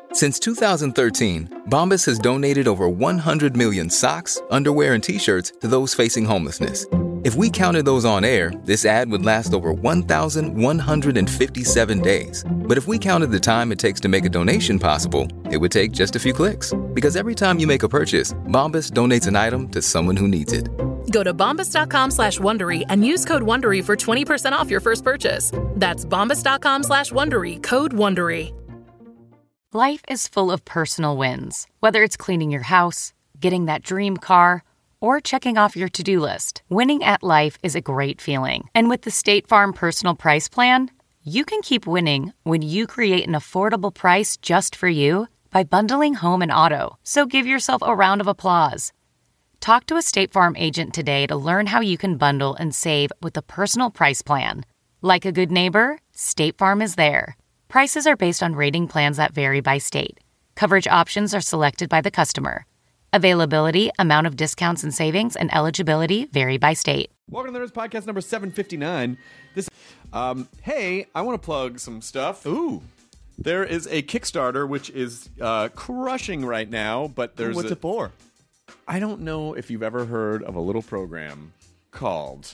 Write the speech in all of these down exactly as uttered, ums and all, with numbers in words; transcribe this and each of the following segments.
Since two thousand thirteen, Bombas has donated over one hundred million socks, underwear, and T-shirts to those facing homelessness. If we counted those on air, this ad would last over one thousand one hundred fifty-seven days. But if we counted the time it takes to make a donation possible, it would take just a few clicks. Because every time you make a purchase, Bombas donates an item to someone who needs it. Go to bombas.com slash Wondery and use code Wondery for twenty percent off your first purchase. That's bombas.com slash Wondery, code Wondery. Life is full of personal wins. Whether it's cleaning your house, getting that dream car, or checking off your to-do list, winning at life is a great feeling. And with the State Farm Personal Price Plan, you can keep winning when you create an affordable price just for you by bundling home and auto. So give yourself a round of applause. Talk to a State Farm agent today to learn how you can bundle and save with the Personal Price Plan. Like a good neighbor, State Farm is there. Prices are based on rating plans that vary by state. Coverage options are selected by the customer. Availability, amount of discounts and savings, and eligibility vary by state. Welcome to the Nerds Podcast number seven fifty-nine. This, um, hey, I want to plug some stuff. Ooh. There is a Kickstarter which is uh, crushing right now, but there's What's a, it for? I don't know if you've ever heard of a little program called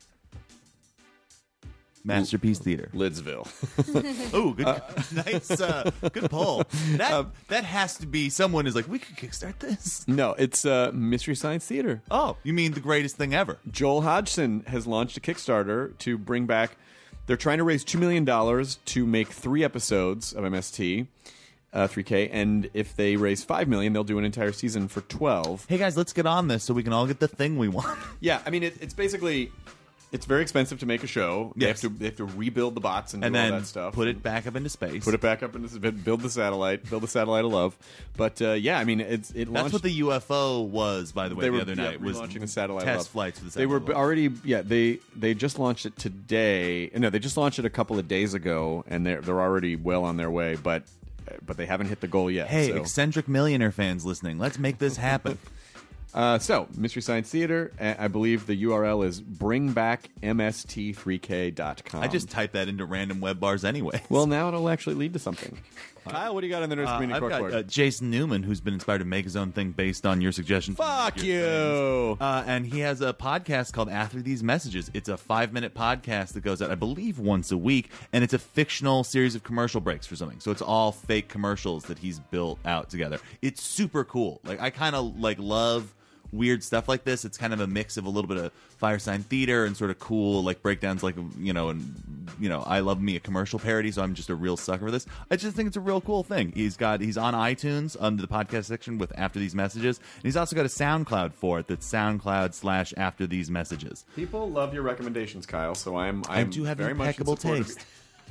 Masterpiece Theater. Lidsville. Oh, good, uh, nice, uh, good poll. That um, that has to be someone is like, we could kickstart this. No, it's uh, Mystery Science Theater. Oh, you mean the greatest thing ever? Joel Hodgson has launched a Kickstarter to bring back. They're trying to raise two million dollars to make three episodes of M S T. Uh, three K, and if they raise five million dollars, they'll do an entire season for twelve. Hey guys, let's get on this so we can all get the thing we want. Yeah, I mean, it, it's basically, it's very expensive to make a show. They, Yes. have to, they have to rebuild the bots and, And do then all that stuff. put it back up into space. Put it back up into build the satellite, build the satellite of love. But uh, yeah, I mean, it's it. That's launched, what the U F O was, by the way, they the were other yeah, night. Was launching the satellite test of love. flights for the They satellite were of love. already yeah they they just launched it today. No, they just launched it a couple of days ago, and they're they're already well on their way. But but they haven't hit the goal yet. Hey, so. eccentric millionaire fans listening, let's make this happen. Uh, so, Mystery Science Theater, I believe the U R L is bring back M S T three K dot com. I just typed that into random web bars anyway. Well, now it'll actually lead to something. Kyle, what do you got in the Nerd Uh, Community I've got Corkboard? uh, Jason Newman, who's been inspired to make his own thing based on your suggestion. Fuck Your you! things. Uh, and he has a podcast called After These Messages. It's a five-minute podcast that goes out, I believe, once a week, and it's a fictional series of commercial breaks for something. So it's all fake commercials that he's built out together. It's super cool. Like I kind of like love weird stuff like this. It's kind of a mix of a little bit of Firesign Theater and sort of cool like breakdowns, like, you know, and you know, I love me a commercial parody, so I'm just a real sucker for this. I just think it's a real cool thing. He's got he's on iTunes under the podcast section with After These Messages, and he's also got a SoundCloud for it. That's SoundCloud slash After These Messages. People love your recommendations, Kyle. So I'm, I'm I do have very impeccable much in support of taste.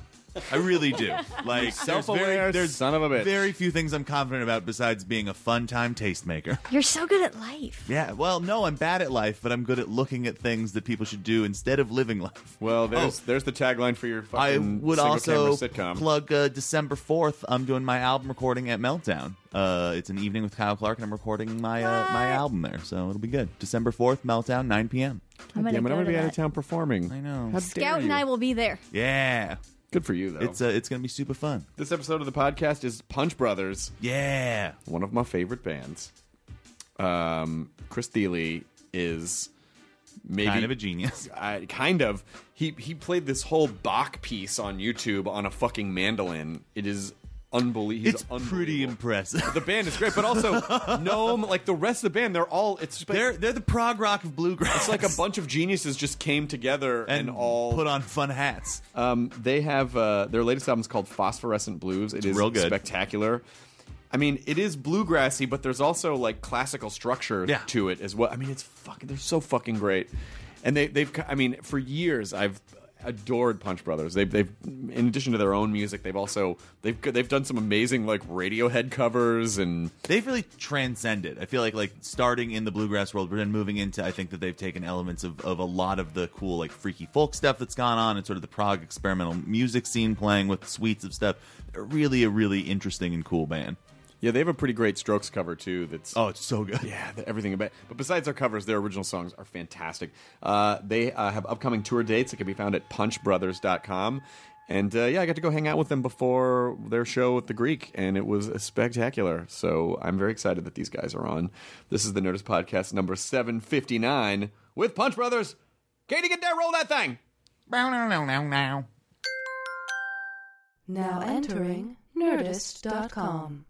I really do. Like there's Self-aware very, there's son of a bitch. very few things I'm confident about besides being a fun time tastemaker. You're so good at life. Yeah, well, no, I'm bad at life, but I'm good at looking at things that people should do instead of living life. Well, there's Oh. there's the tagline for your fucking I would single-camera also sitcom. plug uh, December fourth. I'm doing my album recording at Meltdown. Uh, it's an evening with Kyle Clark, and I'm recording my uh, my album there, so it'll be good. December fourth, Meltdown, nine p.m. I'm gonna Damn it, go I'm gonna to be out that. of town performing. I know. How Scout dare and you. I will be there. Yeah, Good for you, though. it's uh, it's gonna be super fun. This episode of the podcast is Punch Brothers, Yeah, one of my favorite bands. Um, Chris Thiele is maybe kind of a genius. I, kind of. He he played this whole Bach piece on YouTube on a fucking mandolin. It is unbelievable. It's pretty impressive. The band is great, but also Gnome, like the rest of the band, they're all it's They're they're the prog rock of bluegrass. it's like a bunch of geniuses just came together and, and all put on fun hats. Um, they have uh, their latest album is called Phosphorescent Blues. It is real good. spectacular. I mean, it is bluegrassy, but there's also like classical structure Yeah. to it as well. I mean, it's fucking. They're so fucking great, and they they've. I mean, for years I've adored Punch Brothers. They've they've in addition to their own music, they've also they've they've done some amazing like Radiohead covers and They've really transcended. I feel like like starting in the bluegrass world, but then moving into, I think that they've taken elements of, of a lot of the cool like freaky folk stuff that's gone on and sort of the prog experimental music scene playing with suites of stuff. They're really a really interesting and cool band. yeah, they have a pretty great Strokes cover too. That's Oh, it's so good. yeah, the- everything about. But besides their covers, their original songs are fantastic. Uh, they uh, have upcoming tour dates that can be found at punch brothers dot com. And uh, yeah, I got to go hang out with them before their show at the Greek, and it was spectacular. So I'm very excited that these guys are on. This is the Nerdist Podcast number seven fifty-nine with Punch Brothers. Katie, get there, roll that thing. Now entering Nerdist dot com.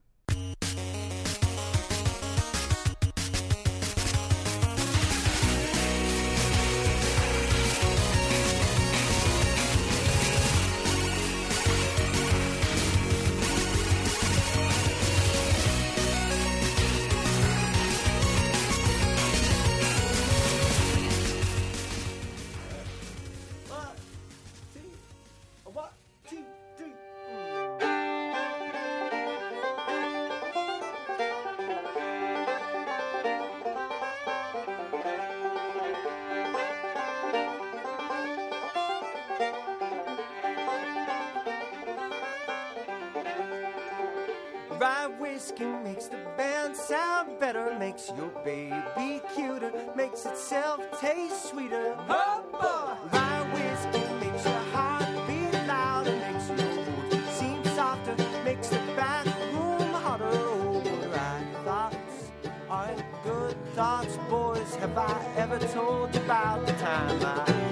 Rye whiskey makes the band sound better, makes your baby cuter, makes itself taste sweeter. Oh boy! Rye whiskey makes your heart beat louder, makes your words seem softer, makes the back room hotter. Oh, right thoughts aren't good thoughts, boys. Have I ever told you about the time I...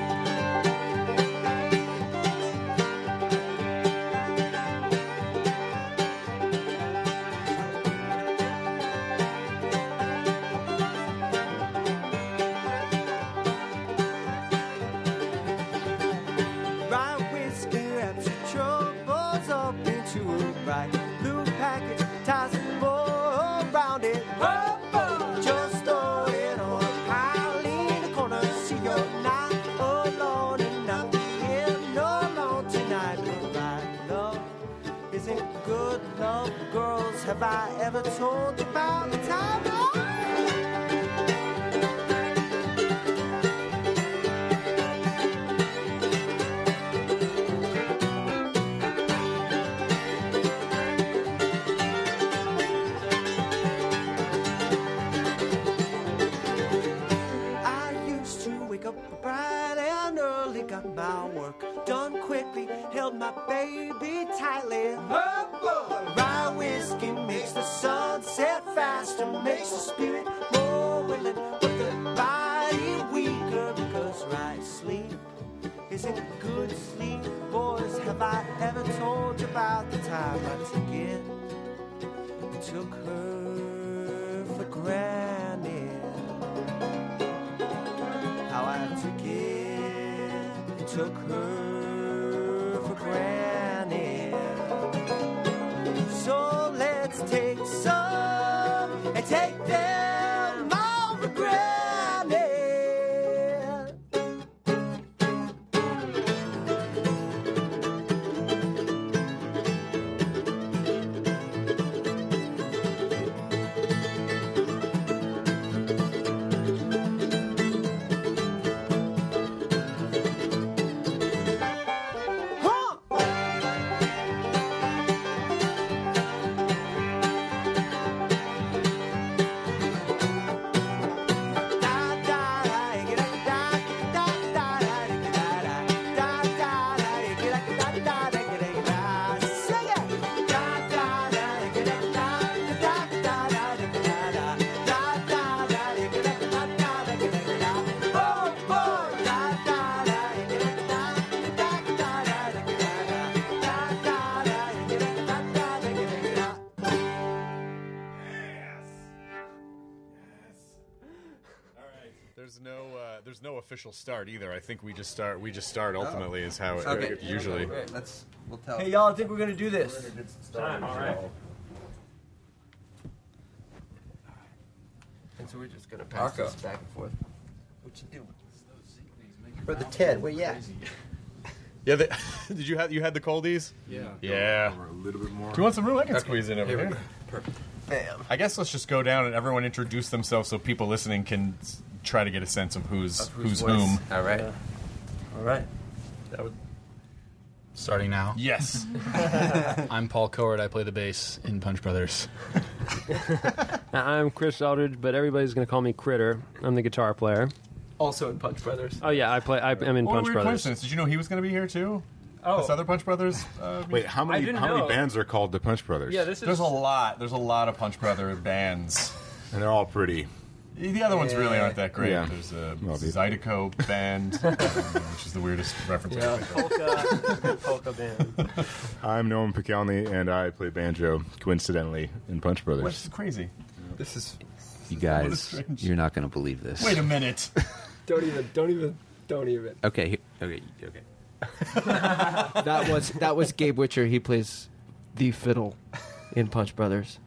blue package, ties and more around it. Oh, oh. Just throw it on a pile in the corner. See you're not alone and not being no alone tonight. But right love isn't good love, girls. Have I ever told you about the time? Oh. My work done quickly, held my baby tightly. Oh, rye whiskey makes the sun set faster, makes the spirit more willing, but the body weaker. Because right sleep isn't good sleep, boys. Have I ever told you about the time I took it, took her for granted? How I took it, took her for granted. So let's take some and take them all for granted. There's no, uh, there's no official start either. I think we just start. We just start. Ultimately, is how it Okay. uh, usually. Okay, let's. We'll tell. Hey, y'all, I think we're gonna do this. Time, all right. And so we're just gonna pass Marco. this back and forth. What you doing? Brother Ted, where you at? Yeah. They, did you have you had the coldies? Yeah. Yeah. Or a little bit more. Do you want some room? I can squeeze in over Here we here. go. Perfect. Bam. I guess let's just go down and everyone introduce themselves so people listening can s- try to get a sense of who's Of who's, whose voice. whom. All right. All right. That would... Starting now. Yes. I'm Paul Coward. I play the bass in Punch Brothers. I'm Chris Eldridge, but everybody's going to call me Critter. I'm the guitar player. Also in Punch Brothers. Oh yeah, I play. I, I'm in What a Punch weird Brothers. coincidence. Did you know he was going to be here too? Oh. This other Punch Brothers. Uh, Wait, how I many didn't how many know. bands are called the Punch Brothers? Yeah, this is. There's a lot. There's a lot of Punch Brother bands. and they're all pretty. The other ones really aren't that great. Yeah. There's a Well, the- Zydeco band, um, which is the weirdest reference I Yeah, can think of. polka, good polka band. I'm Noam Pikelny, and I play banjo, coincidentally, in Punch Brothers. Which is crazy. This is. You What a guys, strange- you're not going to believe this. Wait a minute. Don't even, don't even, don't even. Okay, he- okay, okay. That was that was Gabe Witcher. He plays the fiddle in Punch Brothers.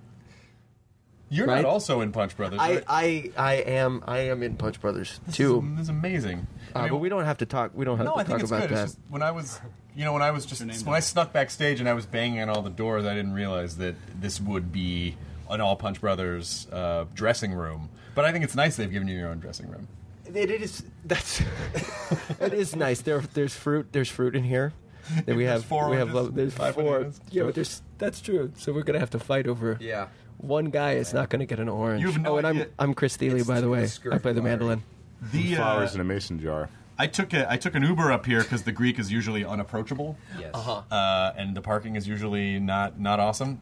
You're Right? not also in Punch Brothers, I, right? I I am I am in Punch Brothers This too. is, this is amazing. Uh, I mean, but we don't have to talk. We don't have no, to I think talk it's about good. that. It's just, when I was, you know, when I was just when I snuck backstage and I was banging on all the doors, I didn't realize that this would be an all Punch Brothers uh, dressing room. But I think it's nice they've given you your own dressing room. It is that's it is nice. There there's fruit. There's fruit in here. That we There's have four we have oranges, love, there's five four. bananas. Yeah, but there's that's true. So we're gonna have to fight over. Yeah. One guy is not gonna get an orange. You have no oh, and idea. I'm I'm Chris Thiele, by the way. I play the mandolin. The Flowers uh, in a mason jar. I took a, I took an Uber up here because the Greek is usually unapproachable. Yes. Uh-huh. uh, and the parking is usually not not awesome.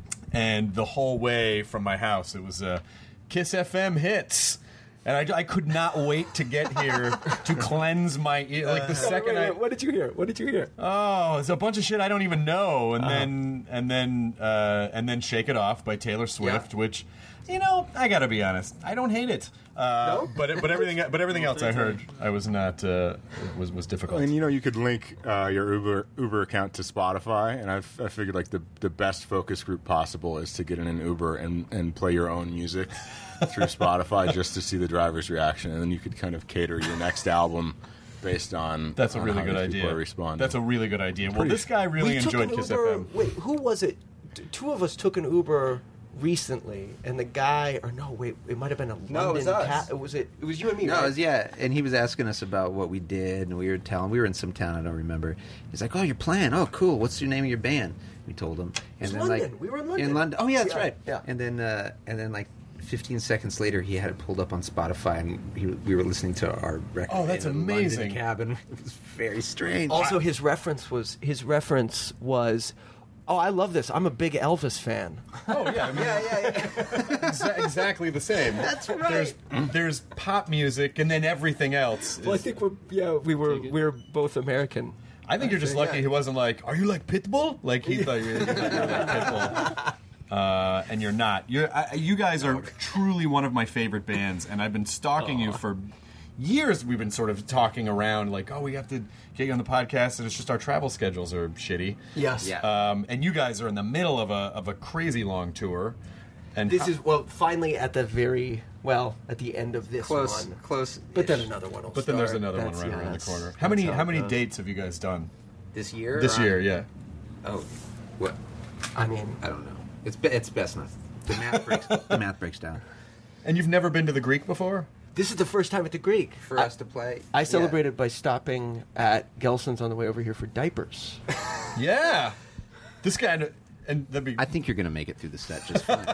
And the whole way from my house, it was uh, Kiss F M hits, and I, I could not wait to get here to cleanse my ear. Like the second Wait, I, wait, what did you hear? What did you hear? oh, it's a bunch of shit I don't even know, and Uh-huh. then and then uh, and then Shake It Off by Taylor Swift, which. You know, I gotta be honest. I don't hate it, uh, No? but but everything but everything else I heard I was not uh, was was difficult. And you know, you could link uh, your Uber Uber account to Spotify, and I've, I figured like the the best focus group possible is to get in an Uber and, and play your own music through Spotify just to see the driver's reaction, and then you could kind of cater your next album based on. That's a on really how good these idea. people are responding. That's a really good idea. Well, Pretty- this guy really We took enjoyed an Kiss Uber, F M. Wait, who was it? T- Two of us took an Uber recently, and the guy, or no, wait, it might have been a London No, it was us. cat. It was it. It was you and me. No, right? it was, yeah, and he was asking us about what we did, and we were telling. We were in some town I don't remember. He's like, "Oh, you're playing? Oh, cool. What's your name of your band?" We told him, and was then London. like We were in London. In London. Oh, yeah, that's Yeah, right. yeah. And then, uh, and then like fifteen seconds later, he had it pulled up on Spotify, and he, we were listening to our record. Oh, that's in a London amazing. cabin. It was very strange. Also, his reference was his reference was, "Oh, I love this. I'm a big Elvis fan." Oh yeah, I mean, yeah, yeah, yeah. exa- exactly the same. That's right. There's there's pop music and then everything else. Well, I is- think we're yeah we were we were both American. I think you're just think, lucky yeah. he wasn't like, "Are you like Pitbull?" Like he thought you, he thought you were like Pitbull. Uh, and you're not. You're. I, you guys are truly one of my favorite bands, and I've been stalking you for years. We've been sort of talking around, like, "Oh, we have to get you on the podcast," and it's just our travel schedules are shitty. Yes. Yeah. Um, and you guys are in the middle of a of a crazy long tour. And This how- is well, finally at the very well at the end of this Close, one. close. But then another one will But then there's start. another one That's- right yeah, around the that's- corner. that's How many it how many goes. dates have you guys done This year. this or- year? Yeah. Oh, what? I mean, I don't know. It's be, it's best not. The math breaks. the math breaks down. And you've never been to the Greek before? this is the first time at the Greek For I, us to play. I yeah. celebrated by stopping at Gelson's on the way over here for diapers. Yeah. This guy, and that'd be. I think you're going to make it through the set just fine.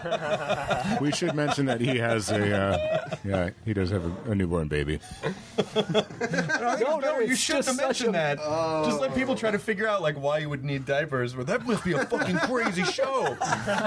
We should mention that he has a uh, yeah he does have a, a newborn baby. no, no, you it's shouldn't have just such mentioned a- that. Just let people try to figure out like why you would need diapers. Well, that must be a fucking crazy show.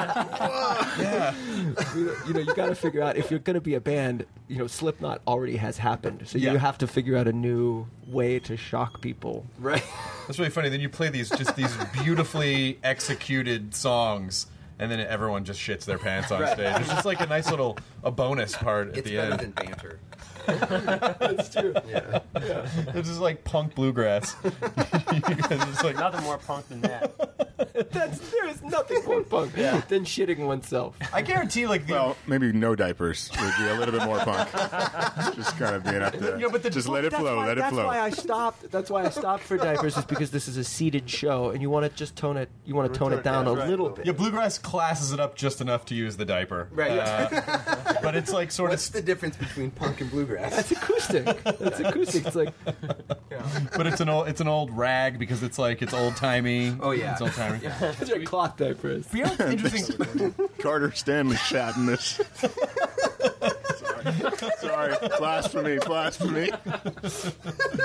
yeah. you know, you know, you got to figure out if you're going to be a band. You know, Slipknot already has happened, so Yeah. you have to figure out a new way to shock people. Right. That's really funny. Then you play these just these beautifully executed songs, and then everyone just shits their pants on stage. It's just like a nice little a bonus part at It's the better end. than banter. That's true. Yeah. It's just like punk bluegrass. It's like Nothing more punk than that. That's there is nothing more punk than shitting oneself. I guarantee, like the Well, maybe no diapers would be a little bit more punk. Just kind of being up there. Yeah, but the- just let it That's flow. why, Let it that's flow. why I stopped. That's why I stopped for diapers. Is because this is a seated show, and you want to just tone it. You want to tone it down a little bit. yeah, bluegrass classes it up just enough to use the diaper. Right. Uh, but it's like sort What's of. the difference between punk and bluegrass? That's acoustic. That's acoustic. It's like But it's an old it's an old rag because it's like it's old timey. Oh, yeah. It's old timey. those are cloth diapers. You know what's interesting? Carter Stanley shat in this. Sorry. Sorry, blasphemy, blasphemy.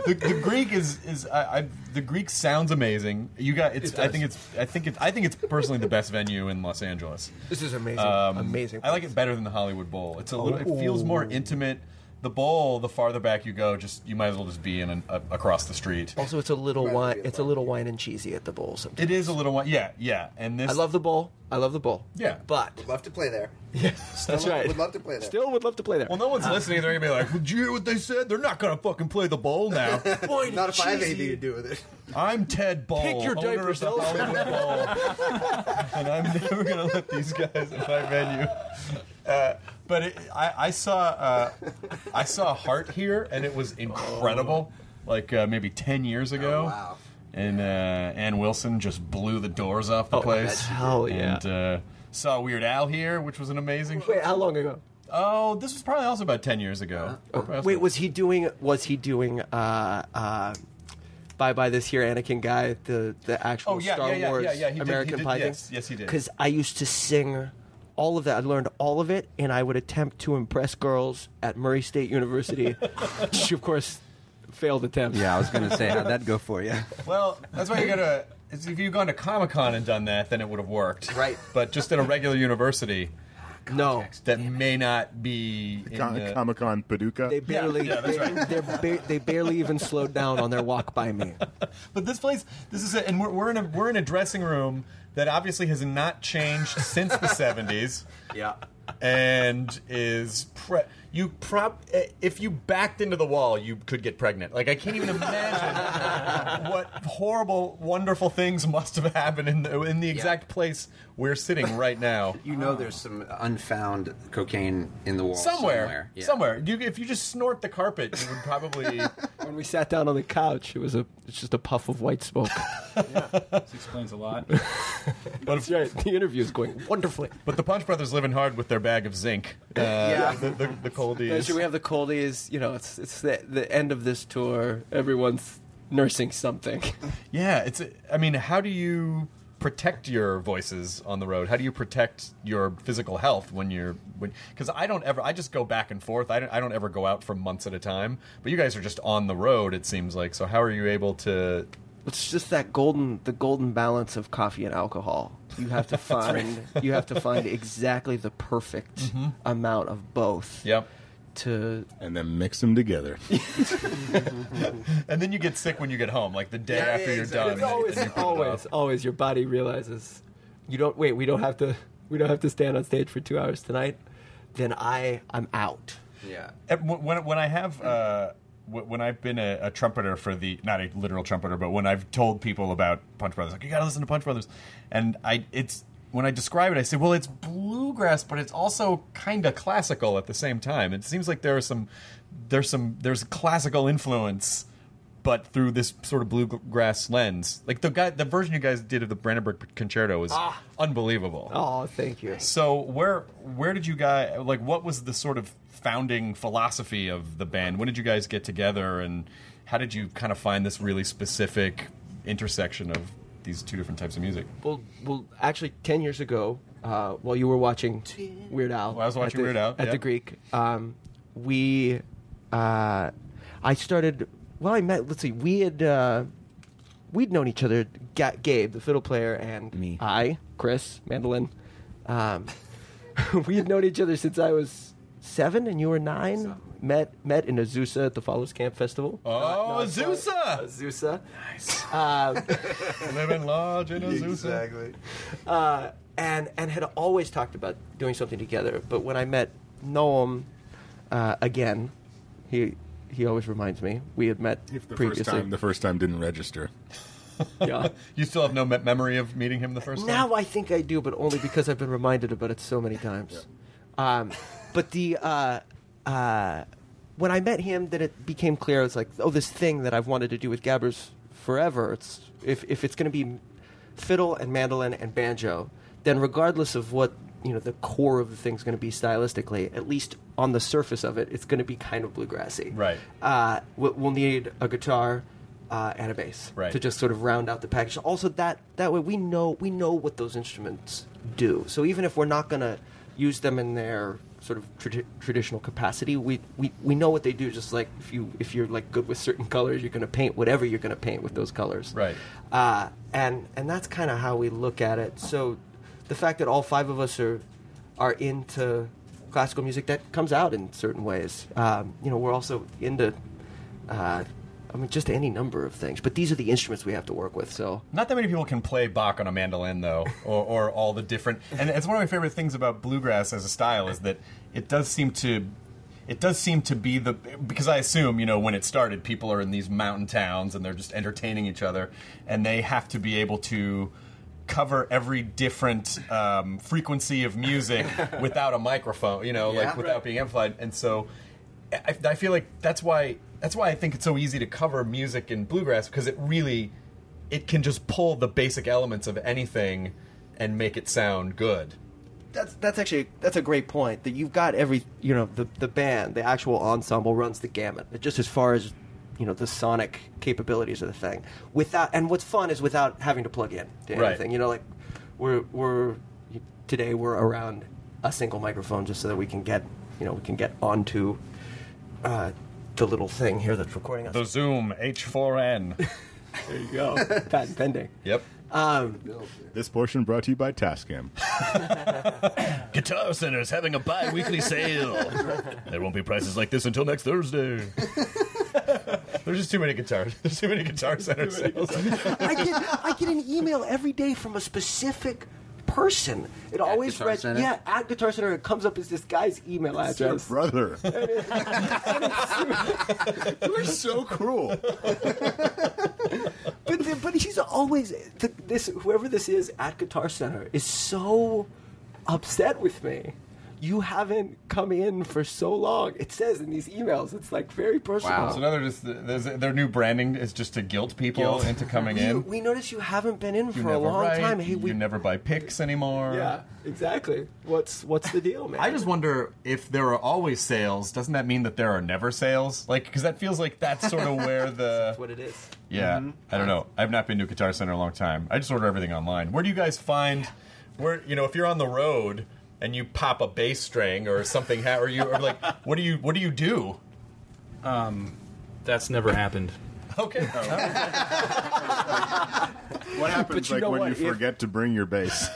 the, the Greek is is I, I, the Greek sounds amazing. You got it's. It I does. think it's. I think it's. I think it's personally the best venue in Los Angeles. This is amazing. Um, amazing. I like it better than the Hollywood Bowl. It's a little. It Oh. feels more intimate. The Bowl, the farther back you go, just you might as well just be in an, a, across the street. Also, it's a little wine. It's a little wine and cheesy at the bowl. Sometimes. It is a little one. Yeah, yeah. And this. I love the bowl. I love the bowl. Yeah, but would love to play there. Yeah, Still that's right. Would love to play there. Still would love to play there. Well, no one's listening. They're gonna be like, "Did you hear what they said? They're not gonna fucking play the Bowl now." Boy, Not if I have cheesy. anything to do with it. I'm Ted Bowl, Pick your owner diapers, of the Elsa. Hollywood Bowl, and I'm never gonna let these guys in my venue. Uh, but it, I, I saw uh, I saw Heart here, and it was incredible. Like uh, maybe ten years ago. Oh, wow. And uh, Ann Wilson just blew the doors off the Oh, place. hell yeah. And uh, saw Weird Al here, which was an amazing show. Wait, how long ago? Oh, this was probably also about ten years ago. Probably also- Wait, was he doing? Was he doing? Uh, uh, Bye bye, this here Anakin guy, the the actual Oh, yeah, Star yeah, yeah, Wars yeah, yeah, he did- American he did, Pie yes, thing. yes, he did. Because I used to sing all of that. I learned all of it, and I would attempt to impress girls at Murray State University, which of course failed attempt. Yeah, I was going to say, how'd that go for you? Well, that's why you gotta. If you'd gone to Comic Con and done that, then it would have worked. Right. But just at a regular university, No, that may not be. In the, Comic Con Paducah. they barely. yeah, that's they, right. they're ba- they barely even slowed down on their walk by me. But this place, this is, a, and we're, we're in a we're in a dressing room that obviously has not changed since the seventies. Yeah. And is pre- you prop if you backed into the wall, you could get pregnant. Like I can't even imagine what horrible, wonderful things must have happened in the, in the exact place we're sitting right now. You know there's some unfound cocaine in the wall Somewhere, somewhere. Yeah. somewhere. You, if you just snort the carpet, you would probably. When we sat down on the couch, it was a it's just a puff of white smoke. This explains a lot. That's right. The interview is going wonderfully. But the Punch Brothers living hard with their bag of zinc. Uh, Yeah. the, the, the coldies. Yeah, so we have the coldies. You know, it's it's the the end of this tour. Everyone's nursing something. Yeah, it's. I mean, how do you protect your voices on the road? How do you protect your physical health when you're? Because I don't ever. I just go back and forth. I don't. I don't ever go out for months at a time. But you guys are just on the road. It seems like. So how are you able to? It's just that golden the golden balance of coffee and alcohol. You have to find you have to find exactly the perfect Mm-hmm. amount of both. Yep. To and then mix them together. And then you get sick when you get home, like the day Yeah, after yeah, you're exactly. done. It's always, and you put it always, off. always. Your body realizes you don't wait. We don't have to. We don't have to stand on stage for two hours tonight. Then I, I'm out. Yeah. And w- When when I have uh, w- when I've been a, a trumpeter for the not a literal trumpeter, but when I've told people about Punch Brothers, like you got to listen to Punch Brothers, and I it's when I describe it, I say, well, it's bluegrass, but it's also kind of classical at the same time. It seems like there are some there's some there's classical influence, but through this sort of bluegrass lens. Like the guy, the version you guys did of the Brandenburg Concerto is Ah. unbelievable. Oh, thank you. So where where did you guys like? What was the sort of founding philosophy of the band? When did you guys get together, and how did you kind of find this really specific intersection of these two different types of music? Well, well, actually, ten years ago, uh, while you were watching Weird Al, Well, I was watching at the, Weird Al, at yeah. the Greek, um, we, uh, I started. Well, I met. Let's see, we had uh, we'd known each other. Ga- Gabe, the fiddle player, and Me. I, Chris, mandolin. Um, we had known each other since I was seven, and you were nine. Met met in Azusa at the Followers Camp Festival. Oh, Azusa! Azusa. Nice. Um, Living large in Azusa. Exactly. uh, and and had always talked about doing something together. But when I met Noam uh, again, he he always reminds me we had met If the previously. first time the first time didn't register. Yeah. You still have no me- memory of meeting him the first time? Now I think I do, but only because I've been reminded about it so many times. Um, but the uh, uh, when I met him, then it became clear. It's like, oh, this thing that I've wanted to do with Gabbers forever. It's if if it's going to be fiddle and mandolin and banjo, then regardless of what you know the core of the thing's going to be stylistically, at least on the surface of it, it's going to be kind of bluegrassy. Right. Uh, we- we'll need a guitar. Uh, and a bass Right. to just sort of round out the package. Also, that that way we know we know what those instruments do. So even if we're not going to use them in their sort of tradi- traditional capacity. We, we we know what they do. Just like if you if you're like good with certain colors, you're going to paint whatever you're going to paint with those colors. Right. Uh, and and that's kind of how we look at it. So the fact that all five of us are are into classical music, that comes out in certain ways. Um, you know, we're also into. Uh, I mean, just any number of things. But these are the instruments we have to work with, so... Not that many people can play Bach on a mandolin, though, or, or all the different... And it's one of my favorite things about bluegrass as a style is that it does seem to... It does seem to be the... Because I assume, you know, when it started, people are in these mountain towns and they're just entertaining each other, and they have to be able to cover every different um, frequency of music without a microphone, you know, Yeah. like without Right. being amplified. And so I, I feel like that's why... That's why I think it's so easy to cover music in bluegrass, because it really, it can just pull the basic elements of anything and make it sound good. That's that's actually that's a great point. That you've got every you know the the band, the actual ensemble runs the gamut, just as far as you know the sonic capabilities of the thing. Without and what's fun is without having to plug in to Right. anything. You know, like we're we're today we're around a single microphone just so that we can get you know we can get onto uh, the little thing here that's recording us. The Zoom H four N. There you go. Patent pending. Yep. Um, This portion brought to you by Tascam. Guitar Center's having a bi-weekly sale. There won't be prices like this until next Thursday. There's just too many guitars. There's too many Guitar Center sales. I get I get an email every day from a specific person. It always Guitar read Center? yeah at Guitar Center. It comes up as this guy's email It's your address. brother. You're so cruel. But the, but he's always th- this whoever this is at Guitar Center is so upset with me. You haven't come in for so long. It says in these emails. It's like very personal. So now they're just there's, their new branding is just to guilt people Guilt. into coming we, in. we notice you haven't been in You for a never long write, time. Hey, you we never buy picks anymore. yeah, exactly. What's what's the deal, man? I just wonder if there are always sales. Doesn't that mean that there are never sales? Like, because that feels like that's sort of where the That's what it is. yeah. Mhm. I don't know. I've not been to a Guitar Center in a long time. I just order everything online. Where do you guys find? Where you know if you're on the road and you pop a bass string or something, ha- or you or like what do you what do you do? Um, that's never happened. Okay. What happens But you like know when what? you If- forget to bring your bass?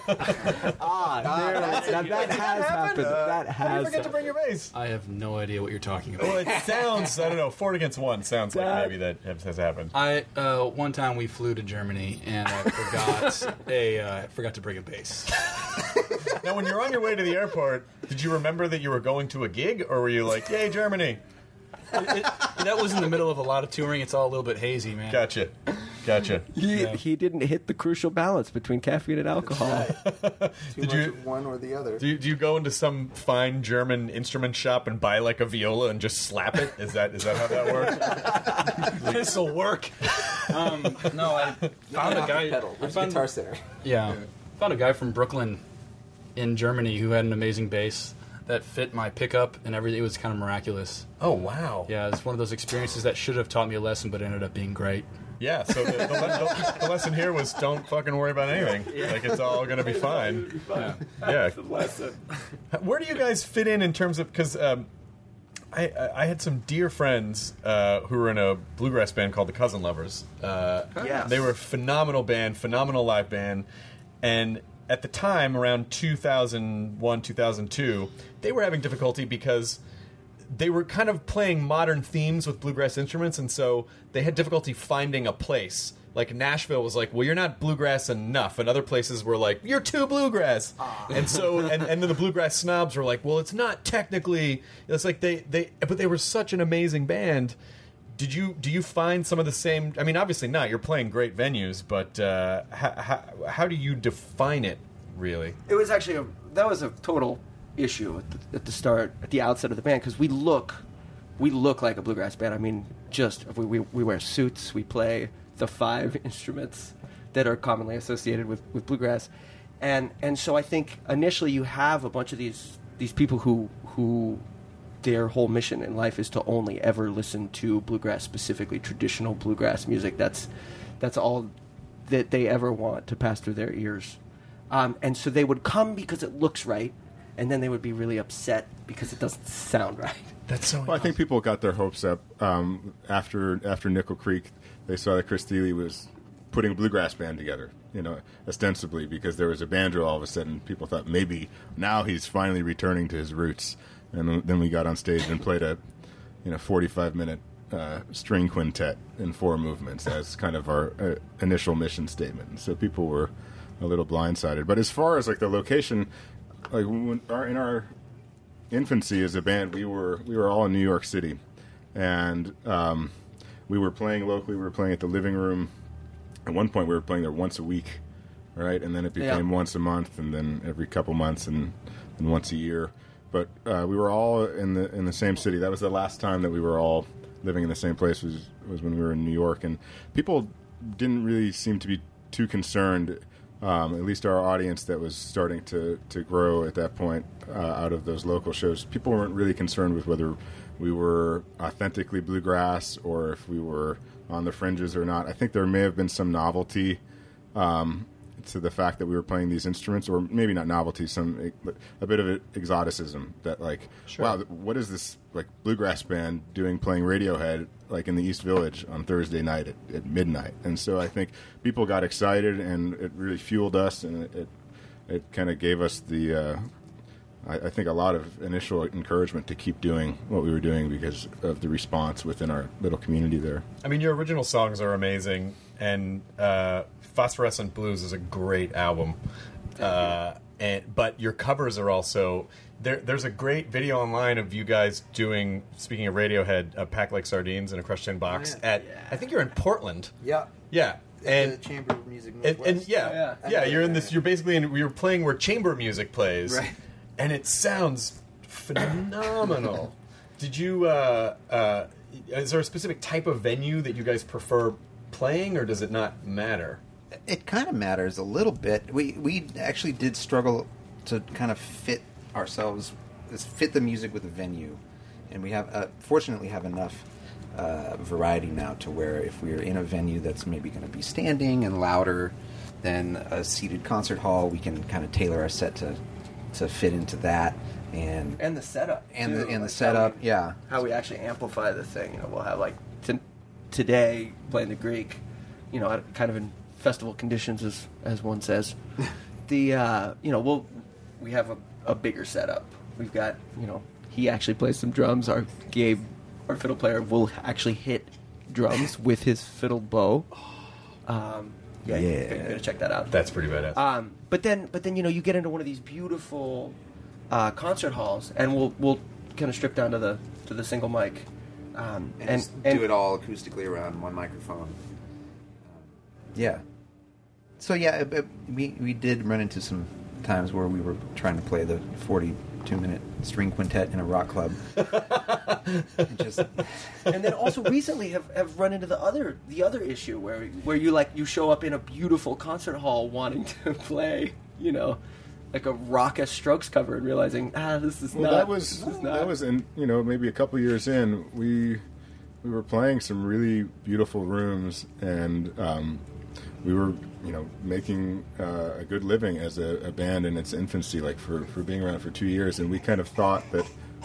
Ah, there, now that has happened. That How do you has. forget to bring your bass? I have no idea what you're talking about. Well, it sounds I don't know. Four against one sounds like That- maybe that has has happened. I uh, one time we flew to Germany and I forgot a uh, forgot to bring a bass. Now, when you're on your way to the airport, did you remember that you were going to a gig, or were you like, "Yay, Germany"? It- that was in the middle of a lot of touring. It's all a little bit hazy, man. Gotcha, gotcha. He, Yeah. he didn't hit the crucial balance between caffeine and alcohol. Too Did much you- of one or the other. Do you, do you go into some fine German instrument shop and buy like a viola and just slap it? Is that is that how that works? This'll work. Um, no, I found a guy. Pedal. I There's found, Guitar Center. yeah, found a guy from Brooklyn in Germany who had an amazing bass that fit my pickup and everything. It was kind of miraculous. Oh wow! Yeah, it's one of those experiences that should have taught me a lesson, but ended up being great. Yeah. So the, the, le- the, the lesson here was don't fucking worry about anything. Like it's all gonna be fine. Yeah. Yeah. lesson. Where do you guys fit in in terms of because um, I I had some dear friends uh, who were in a bluegrass band called the Cousin Lovers. Uh, Yes. They were a phenomenal band, phenomenal live band, and at the time around two thousand one, two thousand two, they were having difficulty because they were kind of playing modern themes with bluegrass instruments, and so they had difficulty finding a place. Like Nashville was like, well, you're not bluegrass enough, and other places were like, you're too bluegrass. And so, and, and then the bluegrass snobs were like, well, it's not technically. It's like they they, but they were such an amazing band. Did you do you find some of the same? I mean, obviously not. You're playing great venues, but uh, how, how how do you define it really? It was actually a that was a total issue at the, at the start, at the outset of the band, because we look we look like a bluegrass band. I mean, just we, we we wear suits, we play the five instruments that are commonly associated with, with bluegrass, and and so I think initially you have a bunch of these these people who who their whole mission in life is to only ever listen to bluegrass, specifically traditional bluegrass music. That's that's all that they ever want to pass through their ears. Um, and so they would come because it looks right, and then they would be really upset because it doesn't sound right. That's so. Well, I think people got their hopes up um, after after Nickel Creek. They saw that Chris Thile was putting a bluegrass band together, you know, ostensibly because there was a banjo. All of a sudden, people thought maybe now he's finally returning to his roots. And then we got on stage and played a, you know, forty-five minute uh, string quintet in four movements as kind of our uh, initial mission statement. And so people were a little blindsided. But as far as like the location, like when our, in our infancy as a band, we were we were all in New York City, and um, we were playing locally. We were playing at the Living Room. At one point, we were playing there once a week, right? And then it became Yeah. once a month, and then every couple months, and, and once a year. But uh, we were all in the in the same city. That was the last time that we were all living in the same place. Was was when we were in New York, and people didn't really seem to be too concerned. Um, at least our audience that was starting to, to grow at that point uh, out of those local shows, people weren't really concerned with whether we were authentically bluegrass or if we were on the fringes or not. I think there may have been some novelty um, to the fact that we were playing these instruments, or maybe not novelty, some but a bit of exoticism. That like, Sure. wow, what is this like bluegrass band doing playing Radiohead like in the East Village on Thursday night at, at midnight? And so I think people got excited, and it really fueled us, and it it, it kind of gave us the. Uh, I, I think a lot of initial encouragement to keep doing what we were doing because of the response within our little community there. I mean, your original songs are amazing, and uh, Phosphorescent Blues is a great album. Uh, and but your covers are also there. There's a great video online of you guys doing. Speaking of Radiohead, uh, "Packed Like Sardines" in a Crushed Tin Box. Oh, yeah. At I think you're in Portland. Yeah. Yeah. At And the Chamber of Music and, Northwest. and yeah, Oh, yeah, yeah. you're in this. You're basically in. You're playing where chamber music plays, Right. and it sounds phenomenal. Did you? Uh, uh, is there a specific type of venue that you guys prefer playing, or does it not matter? It kind of matters a little bit. We we actually did struggle to kind of fit ourselves, fit the music with the venue, and we have uh, fortunately have enough uh, variety now to where if we're in a venue that's maybe going to be standing and louder than a seated concert hall, we can kind of tailor our set to to fit into that. And And the setup. and too, the and the like setup, how we, yeah. How we actually amplify the thing. You know, we'll have like t- today playing the Greek, you know, at- kind of in festival conditions, as as one says. the uh, you know, we'll we have a, a bigger setup. We've got, you know, he actually plays some drums. Our Gabe, our fiddle player, will actually hit drums with his fiddle bow. Um, yeah, Yeah. You gotta, you gotta check that out. That's pretty badass. Um, but then, but then you know, you get into one of these beautiful uh, concert halls, and we'll we'll kind of strip down to the to the single mic, um, and, and, just and do it all acoustically around one microphone. Um, yeah. So yeah, it, it, we we did run into some times where we were trying to play the forty-two minute string quintet in a rock club. And just and then also recently have, have run into the other the other issue where where you like you show up in a beautiful concert hall wanting to play, you know, like a raucous Strokes cover and realizing ah this is Well, not that was this is not. that was in you know maybe a couple years in we we were playing some really beautiful rooms, and um, we were you know making uh, a good living as a, a band in its infancy, like for, for being around for two years, and we kind of thought that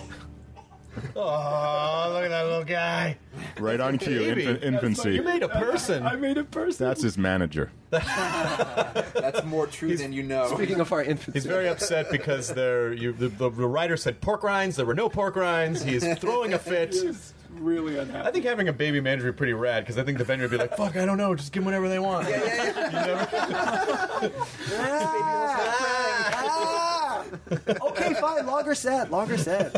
Oh, look at that little guy! right on cue, Baby. infant, infancy. You made a person. I made a person. That's his manager. That's more true than you know. Speaking of our infancy, He's very upset because there you, the, the, the writer said pork rinds. There were no pork rinds. He is throwing a fit. He's really unhappy. I think having a baby manager would be pretty rad because I think the venue would be like, "Fuck, I don't know, just give them whatever they want." Yeah, yeah, yeah. Okay, fine. Longer set. Longer set.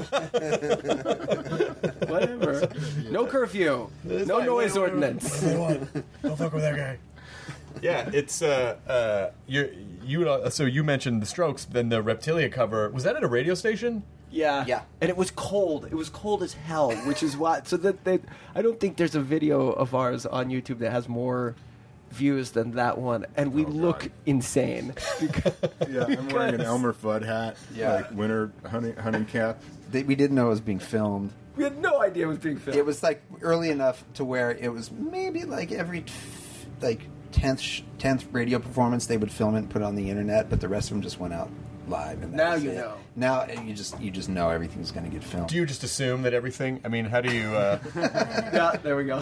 Whatever. No curfew. No fine, noise whatever, ordinance. whatever they want. Don't fuck with that guy. Yeah, it's uh, uh, you you uh, so you mentioned the Strokes, then the Reptilia cover. Was that at a radio station? Yeah. Yeah. And it was cold. It was cold as hell, which is why. So that they, I don't think there's a video of ours on YouTube that has more views than that one, and we Oh, look God. insane. Because, Yeah, I'm wearing an because Elmer Fudd hat, Yeah. like winter hunting hunting cap. they, we didn't know it was being filmed. We had no idea it was being filmed. It was like early enough to where it was maybe like every t- like tenth sh- tenth radio performance they would film it and put it on the internet, but the rest of them just went out live. And Now that's you it. know. Now you just you just know everything's going to get filmed. Do you just assume that everything? I mean, how do you? Uh, Yeah, there we go.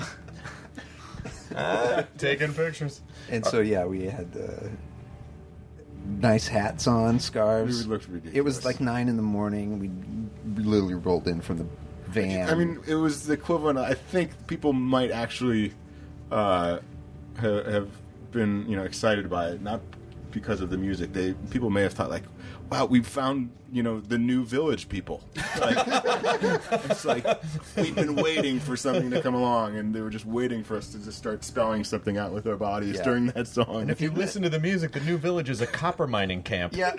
uh, taking pictures. And so yeah, we had uh, nice hats on, scarves. We looked ridiculous. It was like nine in the morning. We literally rolled in from the van. I mean, it was the equivalent. I think people might actually uh, ha- have been, you know, excited by it, not because of the music. They people may have thought like, "Wow, we found, you know, the new Village people." Like, it's like we've been waiting for something to come along, and they were just waiting for us to just start spelling something out with our bodies Yeah. during that song. And if you listen to the music, the New Village is a copper mining camp. Yeah.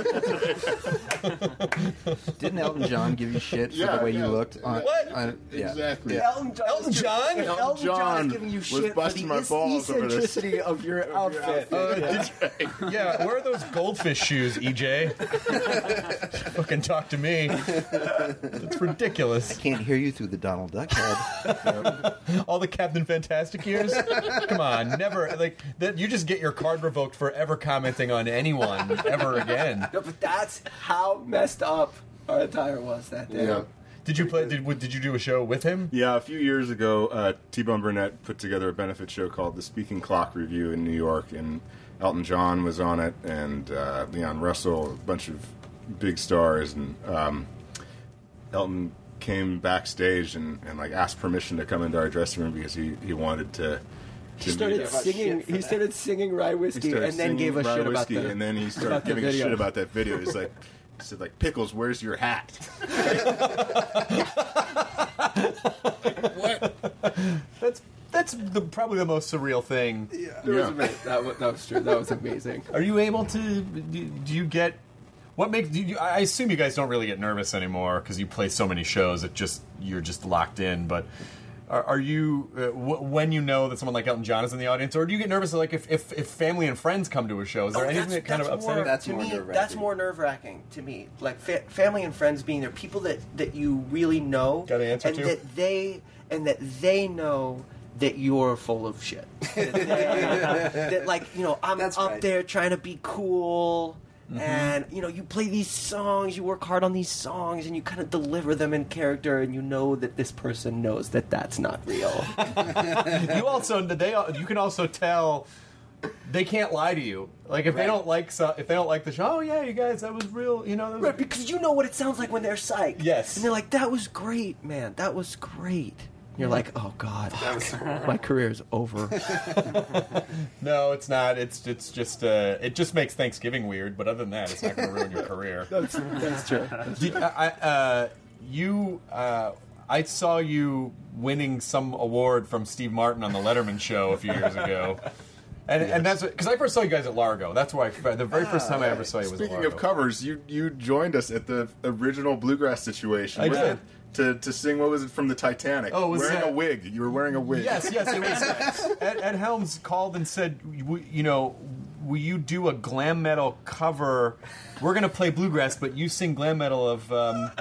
Didn't Elton John give you shit for Yeah, the way yeah. you looked? On, What? on- yeah. Exactly. Yeah. Elton John. Elton John? Elton, Elton John, John is giving you was shit for busting the my balls over this. eccentricity of your outfit. Uh, did- yeah, where are those goldfish shoes, E J? Fucking talk to me. That's ridiculous. I can't hear you through the Donald Duck head. All the Captain Fantastic years? Come on, never. Like that. You just get your card revoked for ever commenting on anyone ever again. No, but that's how messed up our attire was that day. Yeah. Did you play? Did did you do a show with him? Yeah, a few years ago, uh, T-Bone Burnett put together a benefit show called the Speaking Clock Review in New York, and Elton John was on it, and uh, Leon Russell, a bunch of big stars, and um, Elton came backstage and, and like asked permission to come into our dressing room because he, he wanted to. to He started meet us. singing. He started singing Rye He Whiskey, started and then singing gave a Rye shit about Whiskey, the. and then he about started the giving a video. shit about that video. He's like, he said like, Pickles, where's your hat? That's that's the, probably the most surreal thing. That was amazing. That was, that was true. That was amazing. Are you able to? Do, do you get? What makes? Do you, I assume you guys don't really get nervous anymore because you play so many shows that just you're just locked in. But are, are you uh, w- when you know that someone like Elton John is in the audience, or do you get nervous like if if, if family and friends come to a show? Is there Oh, anything that's- that kind of that's upsetting? more- That's to more me, nerve-wracking. that's more nerve wracking to me. Like fa- family and friends being there, people that, that you really know, Got an answer and to? that they and that they know that you're full of shit. that, they, that like you know, I'm That's up right. there trying to be cool. Mm-hmm. And you know, you play these songs, you work hard on these songs, and you kind of deliver them in character, and you know that this person knows that that's not real. You also they you can also tell they can't lie to you. Like if they Right. don't like so, if they don't like the show, oh yeah, you guys, that was real. You know, that was, Right, because you know what it sounds like when they're psyched. Yes. And they're like, that was great, man. That was great. And you're like, oh, God. My career's over. No, it's not. It's it's just uh, it just makes Thanksgiving weird. But other than that, it's not going to ruin your career. That's, that's true. Did, I, uh, you, uh, I saw you winning some award from Steve Martin on the Letterman show a few years ago. And, and that's because I first saw you guys at Largo. That's where I the very first time I ever saw you was at Speaking Largo. of covers, you you joined us at the original Bluegrass Situation. I With did. it, To, to sing, what was it, from the Titanic? Oh, it was, wearing uh, a wig. You were wearing a wig. Yes, yes, it was. Ed, Ed Helms called and said, "W- you know, will you do a glam metal cover? We're going to play bluegrass, but you sing glam metal of." Um,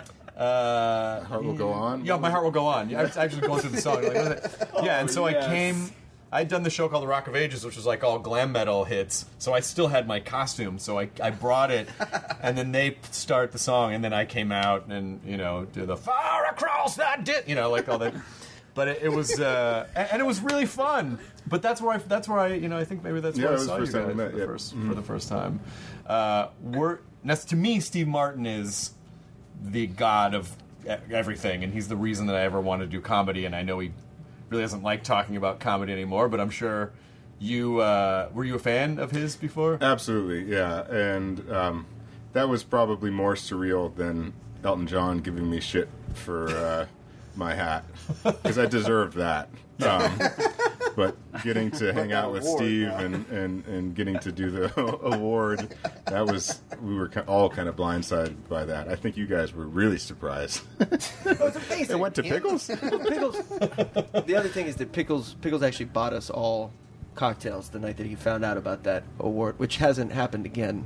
uh, Heart Will Go On? Yeah, My Heart Will Go On. I was actually going through the song. Like, what is it? Yeah, and so yes. I came. I'd done the show called The Rock of Ages, which was like all glam metal hits. So I still had my costume. So I, I brought it, and then they start the song, and then I came out and, you know, do the far across that dit, you know, like all that. But it, it was, uh, and, and it was really fun. But that's where I, that's where I, you know, I think maybe that's Yeah, where it I was saw the you first time guys we met, for, the yeah. first, Mhm. for the first time. Uh, we're, now, to me, Steve Martin is the god of e- everything, and he's the reason that I ever wanted to do comedy. And I know he really doesn't like talking about comedy anymore, but I'm sure you uh, were you a fan of his before? Absolutely, yeah. And um, that was probably more surreal than Elton John giving me shit for uh, my hat, because I deserved that. Um, but getting to hang out with award, Steve yeah. and, and, and getting to do the award, that was, we were ki- all kind of blindsided by that. I think you guys were really surprised. It was amazing. It went to Pickles? Well, Pickles. The other thing is that Pickles Pickles actually bought us all cocktails the night that he found out about that award, which hasn't happened again.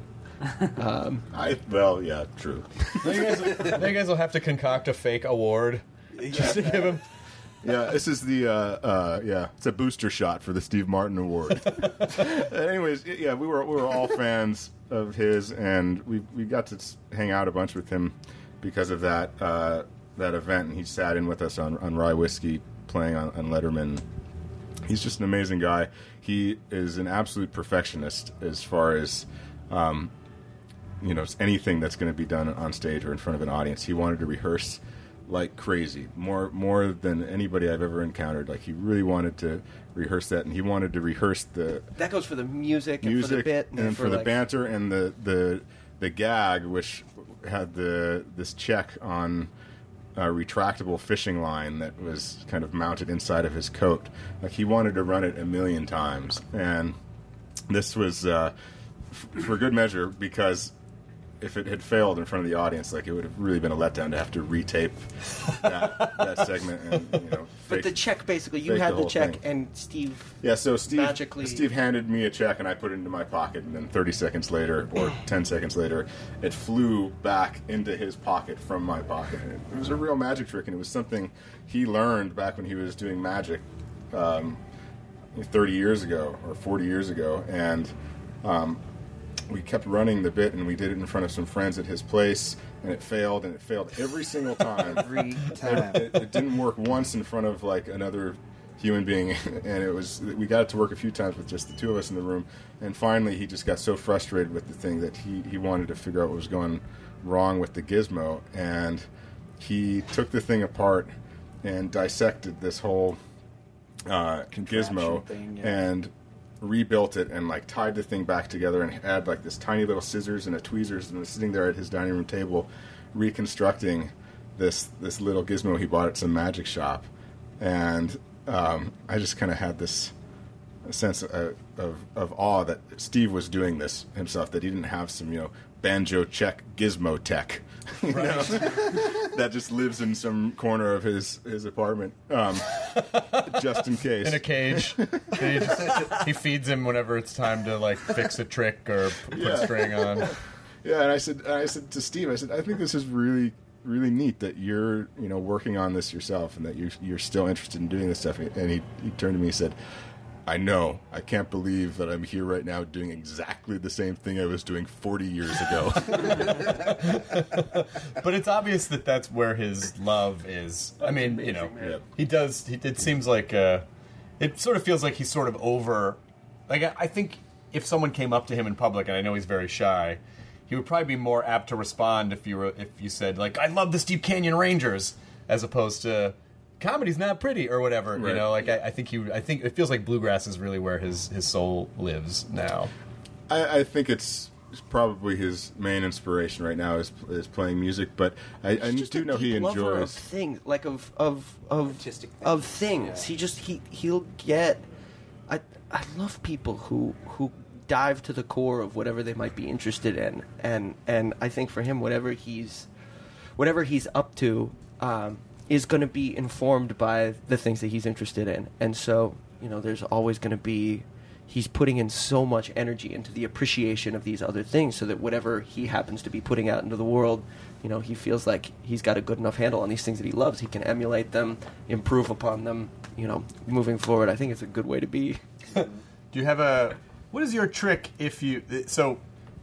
Um, I Well, yeah, true. Now you, guys, now you guys will have to concoct a fake award just to give him. Yeah, this is the, uh, uh, yeah, it's a booster shot for the Steve Martin Award. Anyways, y- yeah, we were we were all fans of his, and we we got to s- hang out a bunch with him because of that uh, that event. And he sat in with us on, on Rye Whiskey, playing on, on Letterman. He's just an amazing guy. He is an absolute perfectionist as far as um, you know anything that's going to be done on stage or in front of an audience. He wanted to rehearse like crazy, more more than anybody I've ever encountered. Like, he really wanted to rehearse that, and he wanted to rehearse the That goes for the music, and music for the bit, and, and for, the like, banter and the, the the gag, which had the this check on a retractable fishing line that was kind of mounted inside of his coat. Like, he wanted to run it a million times, and this was uh, f- for good measure, because if it had failed in front of the audience, like, it would have really been a letdown to have to retape that, that segment. And, you know, But fake- the check, basically, you fake had the, whole check, thing. and Steve. Yeah, so Steve magically Steve handed me a check, and I put it into my pocket, and then thirty seconds later, or ten seconds later, it flew back into his pocket from my pocket. And it was a real magic trick, and it was something he learned back when he was doing magic um, thirty years ago, or forty years ago, and um, we kept running the bit, and we did it in front of some friends at his place, and it failed, and it failed every single time. Every time. It, it didn't work once in front of like another human being, and it was we got it to work a few times with just the two of us in the room, and finally he just got so frustrated with the thing that he, he wanted to figure out what was going wrong with the gizmo, and he took the thing apart and dissected this whole uh, gizmo thing, yeah. and rebuilt it, and like tied the thing back together, and had like this tiny little scissors and a tweezers, and was sitting there at his dining room table reconstructing this this little gizmo he bought at some magic shop. And um, I just kind of had this sense of, of of awe that Steve was doing this himself, that he didn't have some, you know, banjo check gizmo tech you know, that just lives in some corner of his his apartment, um, just in case. In a cage. he, just, he feeds him whenever it's time to like fix a trick or p- put Yeah. string on. Yeah, and I said, and I said to Steve, I said, I think this is really, really neat that you're, you know, working on this yourself, and that you're you're still interested in doing this stuff. And he he turned to me and said, I know, I can't believe that I'm here right now doing exactly the same thing I was doing forty years ago. But it's obvious that that's where his love is. I mean, you know, he does. He, it seems like uh, it sort of feels like he's sort of over. Like I, I think if someone came up to him in public, and I know he's very shy, he would probably be more apt to respond if you were if you said like, "I love the Steep Canyon Rangers," as opposed to "Comedy's not pretty" or whatever. Right. You know, like I, I think he. I think it feels like bluegrass is really where his his soul lives now. I, I think it's probably his main inspiration right now is is playing music, but I, I He's just do a know he deep lover of enjoys. things, like of of of Artistic things. of things. He just he he'll get. I I love people who who dive to the core of whatever they might be interested in, and and I think for him, whatever he's whatever he's up to um, is going to be informed by the things that he's interested in, and so you know, there's always going to be. He's putting in so much energy into the appreciation of these other things, so that whatever he happens to be putting out into the world, you know, he feels like he's got a good enough handle on these things that he loves. He can emulate them, improve upon them, you know, moving forward. I think it's a good way to be. Do you have a... What is your trick if you... So,